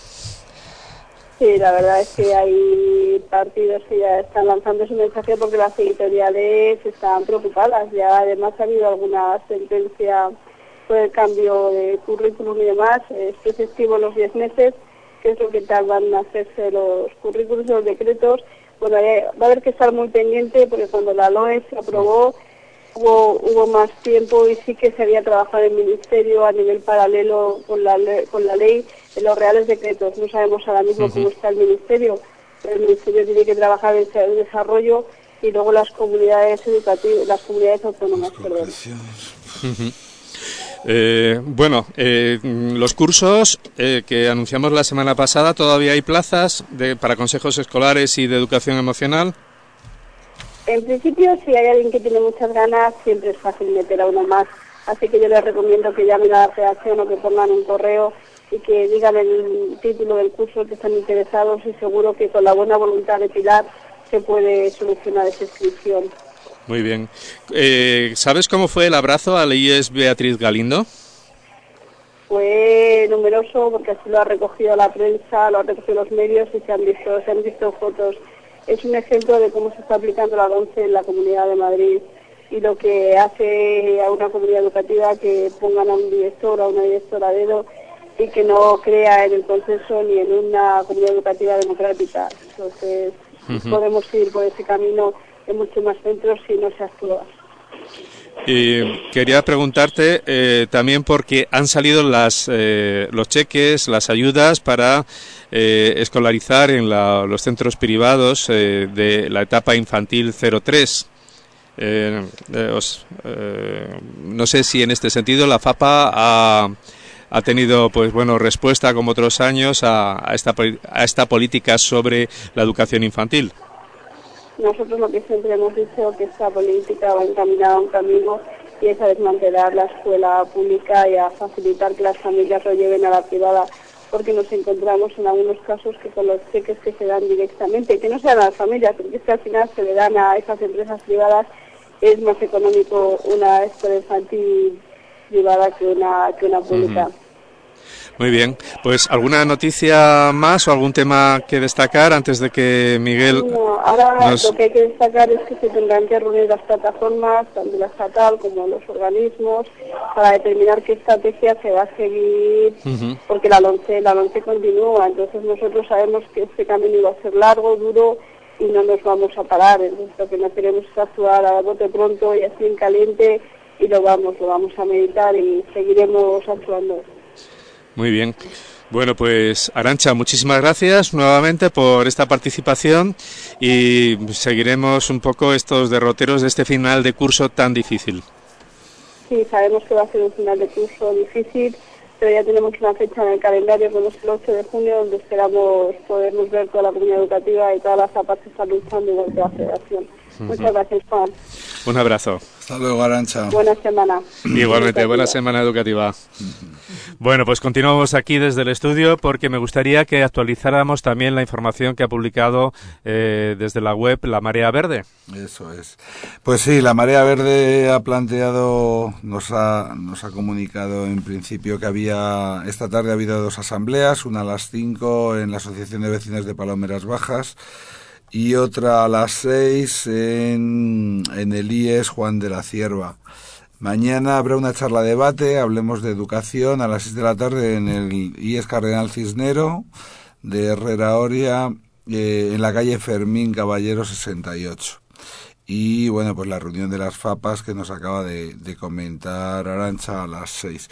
Sí, la verdad es que hay partidos que ya están lanzando su mensaje porque las editoriales están preocupadas. Ya además ha habido alguna sentencia por el cambio de currículum y demás. Es preceptivo los diez meses, que es lo que tardan en hacerse los currículums y los decretos. Bueno, va a haber que estar muy pendiente porque cuando la LOE se aprobó hubo, hubo más tiempo y sí que se había trabajado en el Ministerio a nivel paralelo con la, con la ley de los reales decretos. No sabemos ahora mismo uh-huh. cómo está el Ministerio, pero el Ministerio tiene que trabajar en el desarrollo y luego las comunidades educativas, las comunidades autónomas, perdón. Uh-huh. Eh, bueno, eh, los cursos eh, que anunciamos la semana pasada, ¿todavía hay plazas de, para consejos escolares y de educación emocional? En principio, si hay alguien que tiene muchas ganas, siempre es fácil meter a uno más. Así que yo les recomiendo que llamen a la federación o que pongan un correo y que digan el título del curso que están interesados, y seguro que con la buena voluntad de Pilar se puede solucionar esa inscripción. Muy bien. Eh, ¿Sabes cómo fue el abrazo a la I E S Beatriz Galindo? Fue numeroso porque así lo ha recogido la prensa, lo han recogido los medios y se han visto, se han visto fotos. Es un ejemplo de cómo se está aplicando la LOMCE en la Comunidad de Madrid y lo que hace a una comunidad educativa que pongan a un director o a una directora a dedo y que no crea en el consenso ni en una comunidad educativa democrática. Entonces, uh-huh. podemos ir por ese camino en muchos más centros si no se actúa. Y quería preguntarte eh, también porque han salido las, eh, los cheques, las ayudas para eh, escolarizar en la, los centros privados eh, de la etapa infantil cero tres. Eh, eh, os, eh, no sé si en este sentido la FAPA ha, ha tenido pues bueno respuesta como otros años a, a, esta, a esta política sobre la educación infantil. Nosotros lo que siempre hemos dicho es que esta política va encaminada a un camino y es a desmantelar la escuela pública y a facilitar que las familias lo lleven a la privada, porque nos encontramos en algunos casos que con los cheques que se dan directamente, que no se dan a las familias, porque es que al final se le dan a esas empresas privadas, es más económico una escuela infantil privada que una, que una pública. Uh-huh. Muy bien, pues ¿alguna noticia más o algún tema que destacar antes de que Miguel no, ahora nos... lo que hay que destacar es que se tendrán que reunir las plataformas, tanto la estatal como los organismos, para determinar qué estrategia se va a seguir, uh-huh. porque la LOMCE, la LOMCE continúa, entonces nosotros sabemos que este camino iba a ser largo, duro y no nos vamos a parar, entonces lo que no queremos es actuar a bote pronto y así en caliente y lo vamos, lo vamos a meditar y seguiremos actuando. Muy bien. Bueno, pues Arantxa, muchísimas gracias nuevamente por esta participación y seguiremos un poco estos derroteros de este final de curso tan difícil. Sí, sabemos que va a ser un final de curso difícil, pero ya tenemos una fecha en el calendario, que es el ocho de junio, donde esperamos podernos ver toda la comunidad educativa y todas las A P A que están luchando igual que la Federación. Uh-huh. Muchas gracias, Juan. Un abrazo. Hasta luego, Arantxa. Buena semana. Igualmente, buena semana educativa. Bueno, pues continuamos aquí desde el estudio porque me gustaría que actualizáramos también la información que ha publicado eh, desde la web La Marea Verde. Eso es. Pues sí, La Marea Verde ha planteado, nos ha, nos ha comunicado en principio que había, esta tarde ha habido dos asambleas, una a las cinco en la Asociación de Vecinos de Palomeras Bajas y otra a las seis en, en el I E S Juan de la Cierva. Mañana habrá una charla debate, hablemos de educación, a las seis de la tarde en el I E S Cardenal Cisnero de Herrera Oria, eh, en la calle Fermín Caballero sesenta y ocho. Y bueno, pues la reunión de las FAPAs que nos acaba de, de comentar Arantxa a las seis.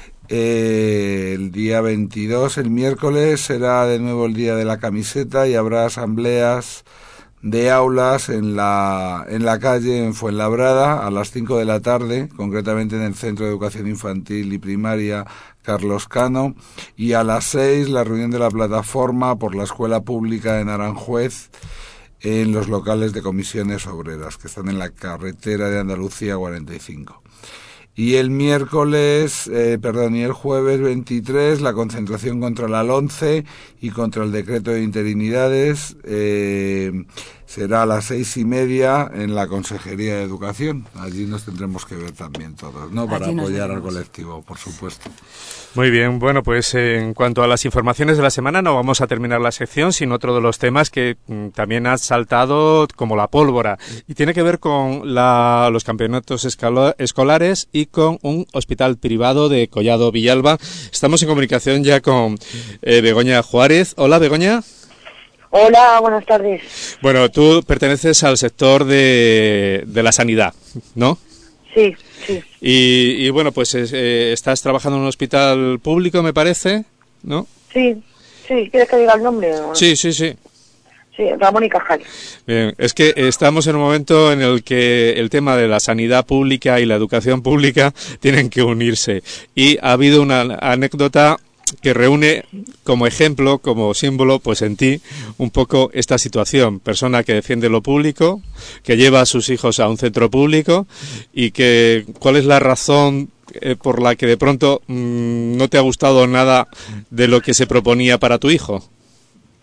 Eh, el día veintidós, el miércoles, será de nuevo el día de la camiseta y habrá asambleas de aulas en la en la calle en Fuenlabrada a las cinco de la tarde, concretamente en el Centro de Educación Infantil y Primaria Carlos Cano, y a las seis la reunión de la plataforma por la Escuela Pública de Aranjuez en los locales de Comisiones Obreras, que están en la carretera de Andalucía cuarenta y cinco. Y el miércoles, eh, perdón, y el jueves veintitrés, la concentración contra la LOMCE y contra el decreto de interinidades eh, será a las seis y media en la Consejería de Educación. Allí nos tendremos que ver también todos, ¿no? Para apoyar al colectivo, por supuesto. Muy bien, bueno, pues eh, en cuanto a las informaciones de la semana no vamos a terminar la sección sin otro de los temas que mm, también ha saltado como la pólvora y tiene que ver con la, los campeonatos escalo- escolares y con un hospital privado de Collado Villalba. Estamos en comunicación ya con eh, Begoña Juárez. Hola, Begoña. Hola, buenas tardes. Bueno, tú perteneces al sector de, de la sanidad, ¿no? Sí, sí. Y, y bueno, pues eh, estás trabajando en un hospital público, me parece, ¿no? Sí, sí. ¿Quieres que diga el nombre? ¿O no? Sí, sí, sí. Sí, Ramón y Cajal. Bien, es que estamos en un momento en el que el tema de la sanidad pública y la educación pública tienen que unirse. Y ha habido una anécdota que reúne como ejemplo, como símbolo, pues en ti, un poco esta situación. Persona que defiende lo público, que lleva a sus hijos a un centro público y que, ¿cuál es la razón eh, por la que de pronto mmm, no te ha gustado nada de lo que se proponía para tu hijo?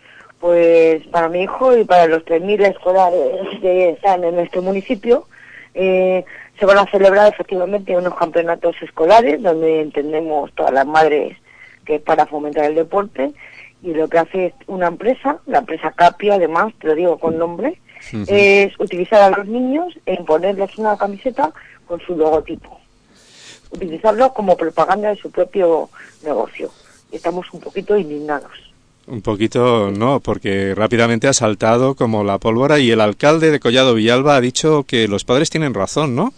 Pues para mi hijo y para los tres mil escolares que están en nuestro municipio, Eh, se van a celebrar efectivamente unos campeonatos escolares donde entendemos todas las madres que es para fomentar el deporte, y lo que hace es una empresa, la empresa Capio, además, te lo digo con nombre, uh-huh. es utilizar a los niños e imponerles una camiseta con su logotipo. Utilizarlo como propaganda de su propio negocio. Y estamos un poquito indignados. Un poquito no, porque rápidamente ha saltado como la pólvora, y el alcalde de Collado Villalba ha dicho que los padres tienen razón, ¿no?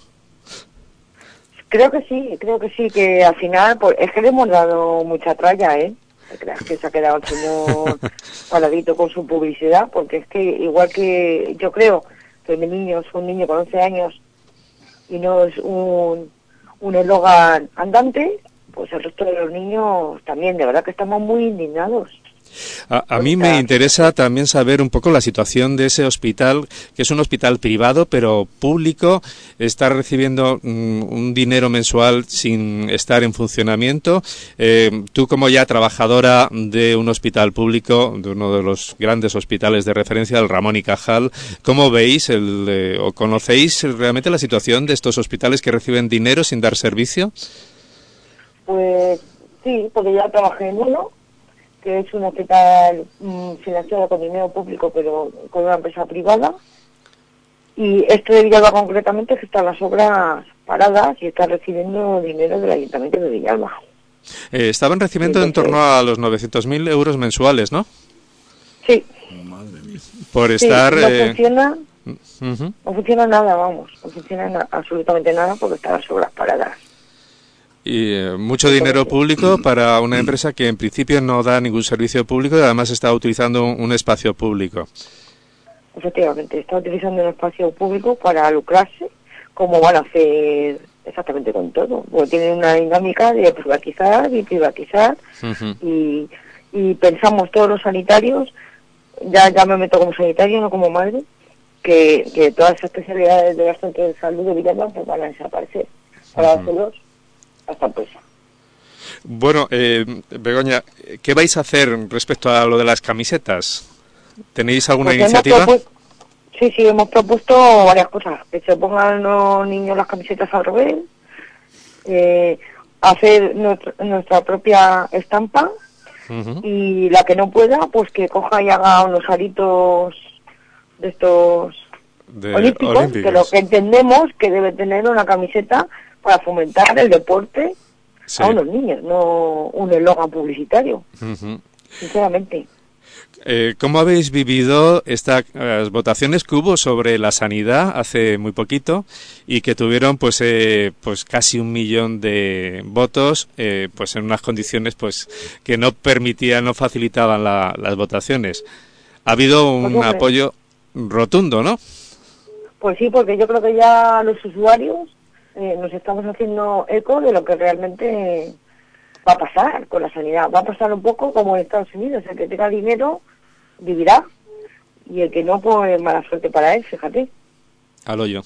Creo que sí, creo que sí, que al final, pues, es que le hemos dado mucha tralla, ¿eh? Creas que se ha quedado el señor paradito con su publicidad, porque es que igual que yo creo que mi niño es un niño con once años y no es un un eslogan andante, pues el resto de los niños también, de verdad que estamos muy indignados. A, a mí me interesa también saber un poco la situación de ese hospital, que es un hospital privado pero público, está recibiendo mm, un dinero mensual sin estar en funcionamiento. Eh, tú, como ya trabajadora de un hospital público, de uno de los grandes hospitales de referencia, el Ramón y Cajal, ¿cómo veis el, eh, o conocéis realmente la situación de estos hospitales que reciben dinero sin dar servicio? Pues sí, porque ya trabajé en uno, que es un hospital mmm, financiado con dinero público, pero con una empresa privada. Y este de Villalba concretamente es que están las obras paradas y está recibiendo dinero del Ayuntamiento de Villalba. Eh, estaban recibiendo sí, en torno a los novecientos mil euros mensuales, ¿no? Sí. Madre mía. Por sí, estar... no eh... funciona, uh-huh. no funciona nada, vamos. No funciona na- absolutamente nada porque están las obras paradas. Y eh, mucho dinero público para una empresa que en principio no da ningún servicio público y además está utilizando un, un espacio público. Efectivamente, está utilizando un espacio público para lucrarse, como van a hacer exactamente con todo. Porque tienen una dinámica de privatizar y privatizar, uh-huh. y, y pensamos todos los sanitarios, ya, ya me meto como sanitario, no como madre, que, que todas esas especialidades de los centros de salud de Villalba pues van a desaparecer para uh-huh. hacerlos a esta empresa. Bueno, eh, Begoña, ¿qué vais a hacer respecto a lo de las camisetas? ¿Tenéis alguna pues iniciativa? Propu- sí, sí, hemos propuesto varias cosas. Que se pongan los niños las camisetas al revés, eh, hacer nuestra, nuestra propia estampa, uh-huh. y la que no pueda, pues que coja y haga unos aritos de estos de olímpicos, olímpicos, que lo que entendemos que debe tener una camiseta para fomentar el deporte, sí, a unos niños, no un eslogan publicitario, uh-huh. sinceramente. Eh, ¿Cómo habéis vivido estas eh, votaciones que hubo sobre la sanidad hace muy poquito y que tuvieron pues eh, pues casi un millón de votos, eh, pues en unas condiciones pues que no permitían, no facilitaban la, las votaciones? Ha habido un pues, apoyo rotundo, ¿no? Pues sí, porque yo creo que ya los usuarios eh, nos estamos haciendo eco de lo que realmente va a pasar con la sanidad. Va a pasar un poco como en Estados Unidos, el que tenga dinero vivirá, y el que no, pues mala suerte para él, fíjate. Al hoyo.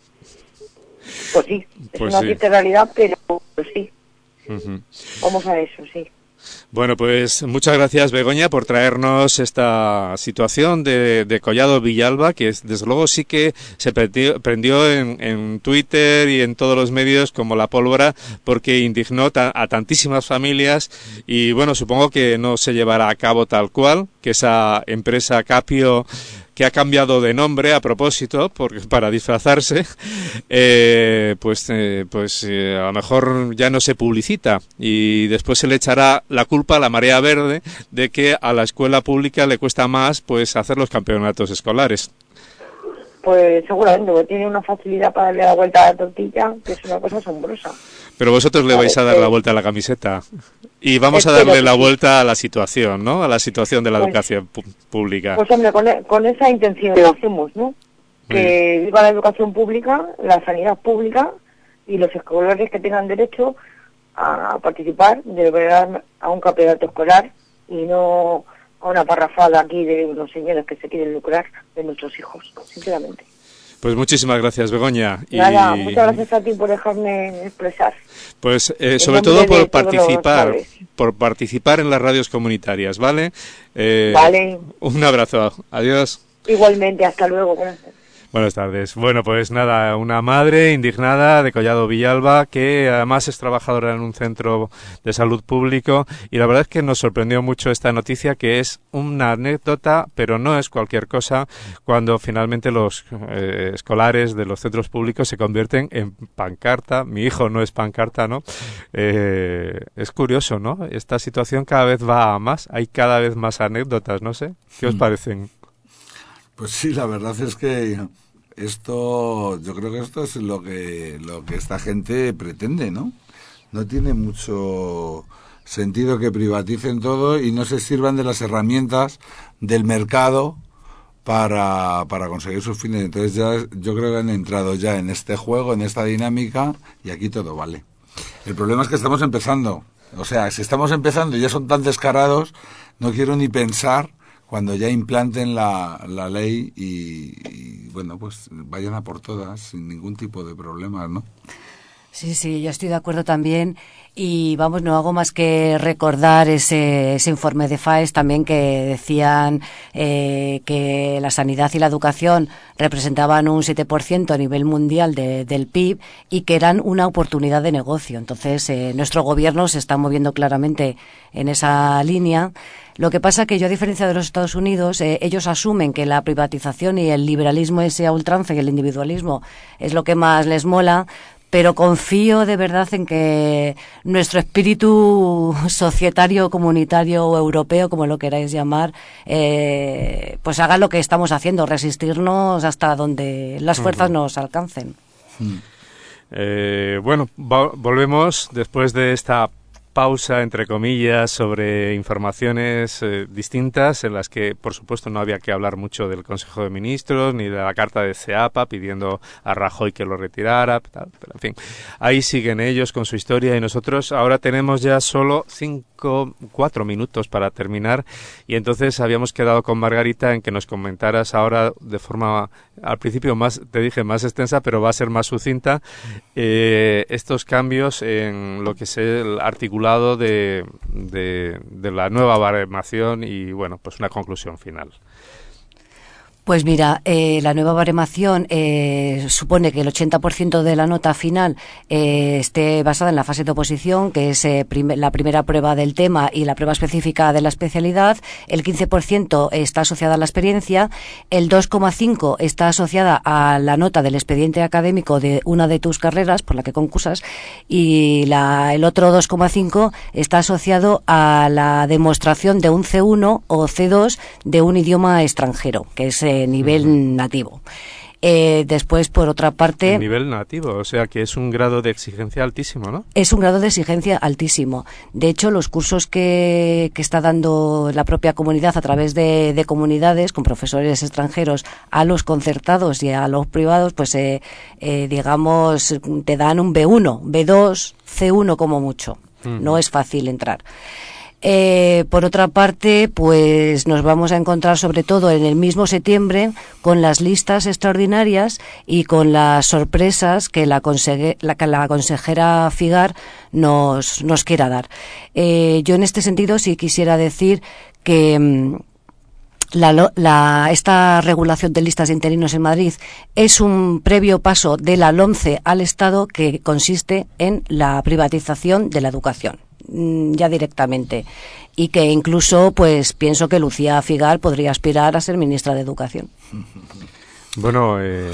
Pues sí, es pues una sí. triste realidad, pero pues sí. Uh-huh. Vamos a eso, sí. Bueno, pues muchas gracias, Begoña, por traernos esta situación de, de Collado Villalba, que es, desde luego sí que se prendió, prendió en, en Twitter y en todos los medios como la pólvora, porque indignó ta, a tantísimas familias, y bueno, supongo que no se llevará a cabo tal cual, que esa empresa Capio, que ha cambiado de nombre a propósito porque, para disfrazarse, eh, pues, eh, pues eh, a lo mejor ya no se publicita y después se le echará la culpa a la marea verde de que a la escuela pública le cuesta más pues hacer los campeonatos escolares. Pues seguramente, porque tiene una facilidad para darle la vuelta a la tortilla, que es una cosa asombrosa. Pero vosotros le vais a dar la vuelta a la camiseta. Y vamos a darle la vuelta a la situación, ¿no? A la situación de la pues, educación pu- pública. Pues hombre, con, con esa intención lo hacemos, ¿no? Que viva la educación pública, la sanidad pública, y los escolares que tengan derecho a participar de verdad a un campeonato escolar, y no a una parrafada aquí de unos señores que se quieren lucrar de nuestros hijos, sinceramente. Pues muchísimas gracias, Begoña. Y... Nada, muchas gracias a ti por dejarme expresar. Pues eh, sobre todo por participar, por participar en las radios comunitarias, ¿vale? Eh, vale. Un abrazo. Adiós. Igualmente, hasta luego. Buenas tardes. Buenas tardes. Bueno, pues nada, una madre indignada de Collado Villalba, que además es trabajadora en un centro de salud público, y la verdad es que nos sorprendió mucho esta noticia, que es una anécdota, pero no es cualquier cosa, cuando finalmente los eh, escolares de los centros públicos se convierten en pancarta. Mi hijo no es pancarta, ¿no? Eh, es curioso, ¿no? Esta situación cada vez va a más, hay cada vez más anécdotas, no sé. ¿Qué os parecen? Pues sí, la verdad es que esto, yo creo que esto es lo que lo que esta gente pretende, ¿no? No tiene mucho sentido que privaticen todo y no se sirvan de las herramientas del mercado para, para conseguir sus fines. Entonces ya yo creo que han entrado ya en este juego, en esta dinámica, y aquí todo vale. El problema es que estamos empezando. O sea, si estamos empezando y ya son tan descarados, no quiero ni pensar cuando ya implanten la, la ley y, y, bueno, pues vayan a por todas sin ningún tipo de problemas, ¿no? Sí, sí, yo estoy de acuerdo también. Y vamos, no hago más que recordar ese, ese informe de FAES también, que decían eh, que la sanidad y la educación representaban un siete por ciento a nivel mundial de, del P I B y que eran una oportunidad de negocio. Entonces, eh, nuestro gobierno se está moviendo claramente en esa línea. Lo que pasa que yo, a diferencia de los Estados Unidos, eh, ellos asumen que la privatización y el liberalismo ese a ultranza y el individualismo es lo que más les mola, pero confío de verdad en que nuestro espíritu societario, comunitario o europeo, como lo queráis llamar, eh, pues haga lo que estamos haciendo, resistirnos hasta donde las fuerzas uh-huh. nos alcancen. Uh-huh. Eh, bueno, va- volvemos después de esta pausa, entre comillas, sobre informaciones eh, distintas, en las que, por supuesto, no había que hablar mucho del Consejo de Ministros ni de la carta de CEAPA pidiendo a Rajoy que lo retirara, tal, pero en fin, ahí siguen ellos con su historia y nosotros ahora tenemos ya solo cinco, cuatro minutos para terminar, y entonces habíamos quedado con Margarita en que nos comentaras ahora de forma, al principio más, te dije más extensa, pero va a ser más sucinta, eh, estos cambios en lo que es el articulado De, de, de la nueva baremación y, bueno, pues una conclusión final. Pues mira, eh, la nueva baremación eh, supone que el ochenta por ciento de la nota final eh, esté basada en la fase de oposición, que es eh, prim- la primera prueba del tema y la prueba específica de la especialidad. El quince por ciento está asociada a la experiencia, el dos coma cinco por ciento está asociada a la nota del expediente académico de una de tus carreras por la que concursas, y la, el otro dos coma cinco por ciento está asociado a la demostración de un ce uno o ce dos de un idioma extranjero, que es eh, nivel uh-huh. nativo. Eh, después, por otra parte... El nivel nativo, o sea que es un grado de exigencia altísimo, ¿no? Es un grado de exigencia altísimo. De hecho, los cursos que, que está dando la propia comunidad a través de, de comunidades con profesores extranjeros a los concertados y a los privados, pues eh, eh, digamos, te dan un be uno, be dos, ce uno como mucho. Uh-huh. No es fácil entrar. Eh, por otra parte, pues nos vamos a encontrar sobre todo en el mismo septiembre con las listas extraordinarias y con las sorpresas que la, conse- la, que la consejera Figar nos, nos quiera dar. Eh, yo en este sentido sí quisiera decir que mmm, La, la, esta regulación de listas de interinos en Madrid es un previo paso de la LOMCE al Estado, que consiste en la privatización de la educación, ya directamente, y que incluso pues pienso que Lucía Figar podría aspirar a ser ministra de Educación. Bueno, eh...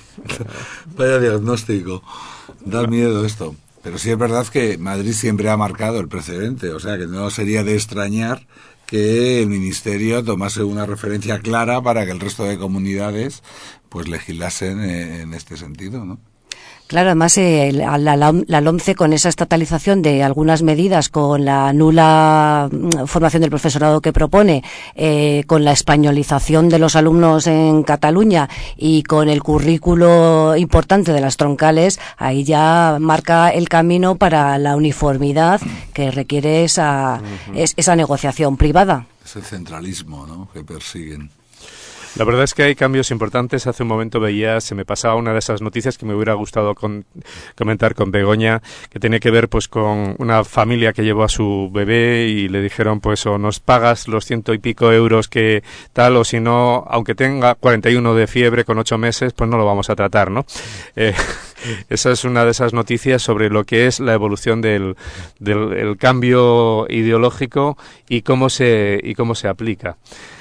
vaya diagnóstico, da miedo esto, pero sí es verdad que Madrid siempre ha marcado el precedente, o sea que no sería de extrañar que el Ministerio tomase una referencia clara para que el resto de comunidades pues legislasen en este sentido, ¿no? Claro, además eh, la, la, la LOMCE, con esa estatalización de algunas medidas, con la nula formación del profesorado que propone, eh, con la españolización de los alumnos en Cataluña y con el currículo importante de las troncales, ahí ya marca el camino para la uniformidad que requiere esa, uh-huh. es, esa negociación privada. Es el centralismo, ¿no?, que persiguen. La verdad es que hay cambios importantes. Hace un momento veía, se me pasaba una de esas noticias que me hubiera gustado con, comentar con Begoña, que tenía que ver pues con una familia que llevó a su bebé y le dijeron pues o nos pagas los ciento y pico euros que tal, o si no, aunque tenga cuarenta y uno de fiebre con ocho meses, pues no lo vamos a tratar, ¿no? Eh, esa es una de esas noticias sobre lo que es la evolución del, del el cambio ideológico y cómo se y cómo se aplica.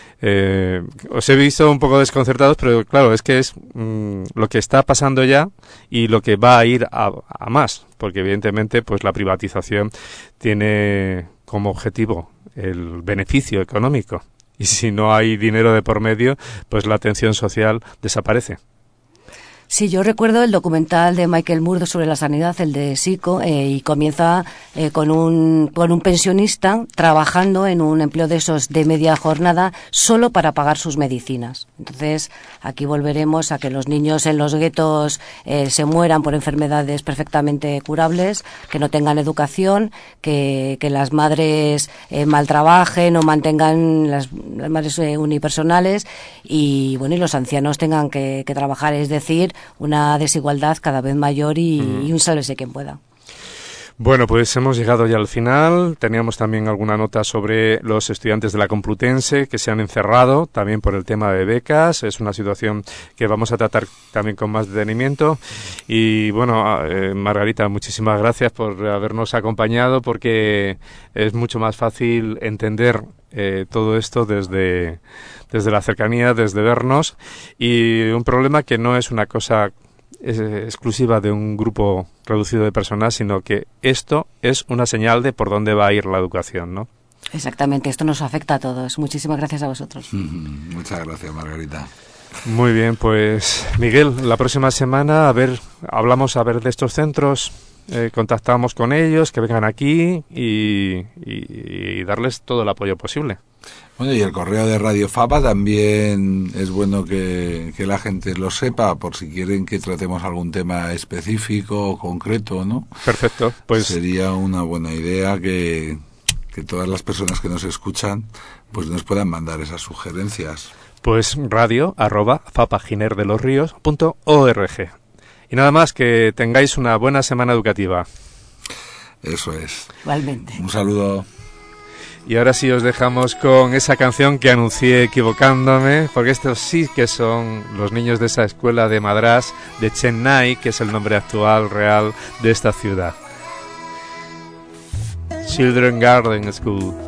Eh, os he visto un poco desconcertados, pero claro, es que es mmm, lo que está pasando ya y lo que va a ir a, a más, porque evidentemente pues la privatización tiene como objetivo el beneficio económico y si no hay dinero de por medio, pues la atención social desaparece. Sí, yo recuerdo el documental de Michael Moore sobre la sanidad, el de Sico, eh, y comienza eh, con un con un pensionista trabajando en un empleo de esos de media jornada solo para pagar sus medicinas. Entonces, aquí volveremos a que los niños en los guetos eh, se mueran por enfermedades perfectamente curables, que no tengan educación, que, que las madres eh, maltrabajen o mantengan las, las madres eh, unipersonales y, bueno, y los ancianos tengan que, que trabajar, es decir, una desigualdad cada vez mayor y, mm. y un sálvese quien pueda. Bueno, pues hemos llegado ya al final. Teníamos también alguna nota sobre los estudiantes de la Complutense que se han encerrado también por el tema de becas. Es una situación que vamos a tratar también con más detenimiento. Y bueno, eh, Margarita, muchísimas gracias por habernos acompañado porque es mucho más fácil entender eh, todo esto desde, desde la cercanía, desde vernos. Y un problema que no es una cosa es exclusiva de un grupo reducido de personas, sino que esto es una señal de por dónde va a ir la educación, ¿no? Exactamente, esto nos afecta a todos. Muchísimas gracias a vosotros. Mm-hmm. Muchas gracias, Margarita. Muy bien, pues Miguel, la próxima semana a ver, hablamos a ver de estos centros, eh, contactamos con ellos, que vengan aquí y, y, y darles todo el apoyo posible. Bueno, y el correo de Radio Fapa también es bueno que, que la gente lo sepa, por si quieren que tratemos algún tema específico o concreto, ¿no? Perfecto, pues sería una buena idea que, que todas las personas que nos escuchan pues nos puedan mandar esas sugerencias. Pues radio arroba fapaginerdelosríos punto org. Y nada más, que tengáis una buena semana educativa. Eso es. Igualmente. Un saludo. Y ahora sí os dejamos con esa canción que anuncié equivocándome, porque estos sí que son los niños de esa escuela de Madrás de Chennai, que es el nombre actual real de esta ciudad. Children Garden School.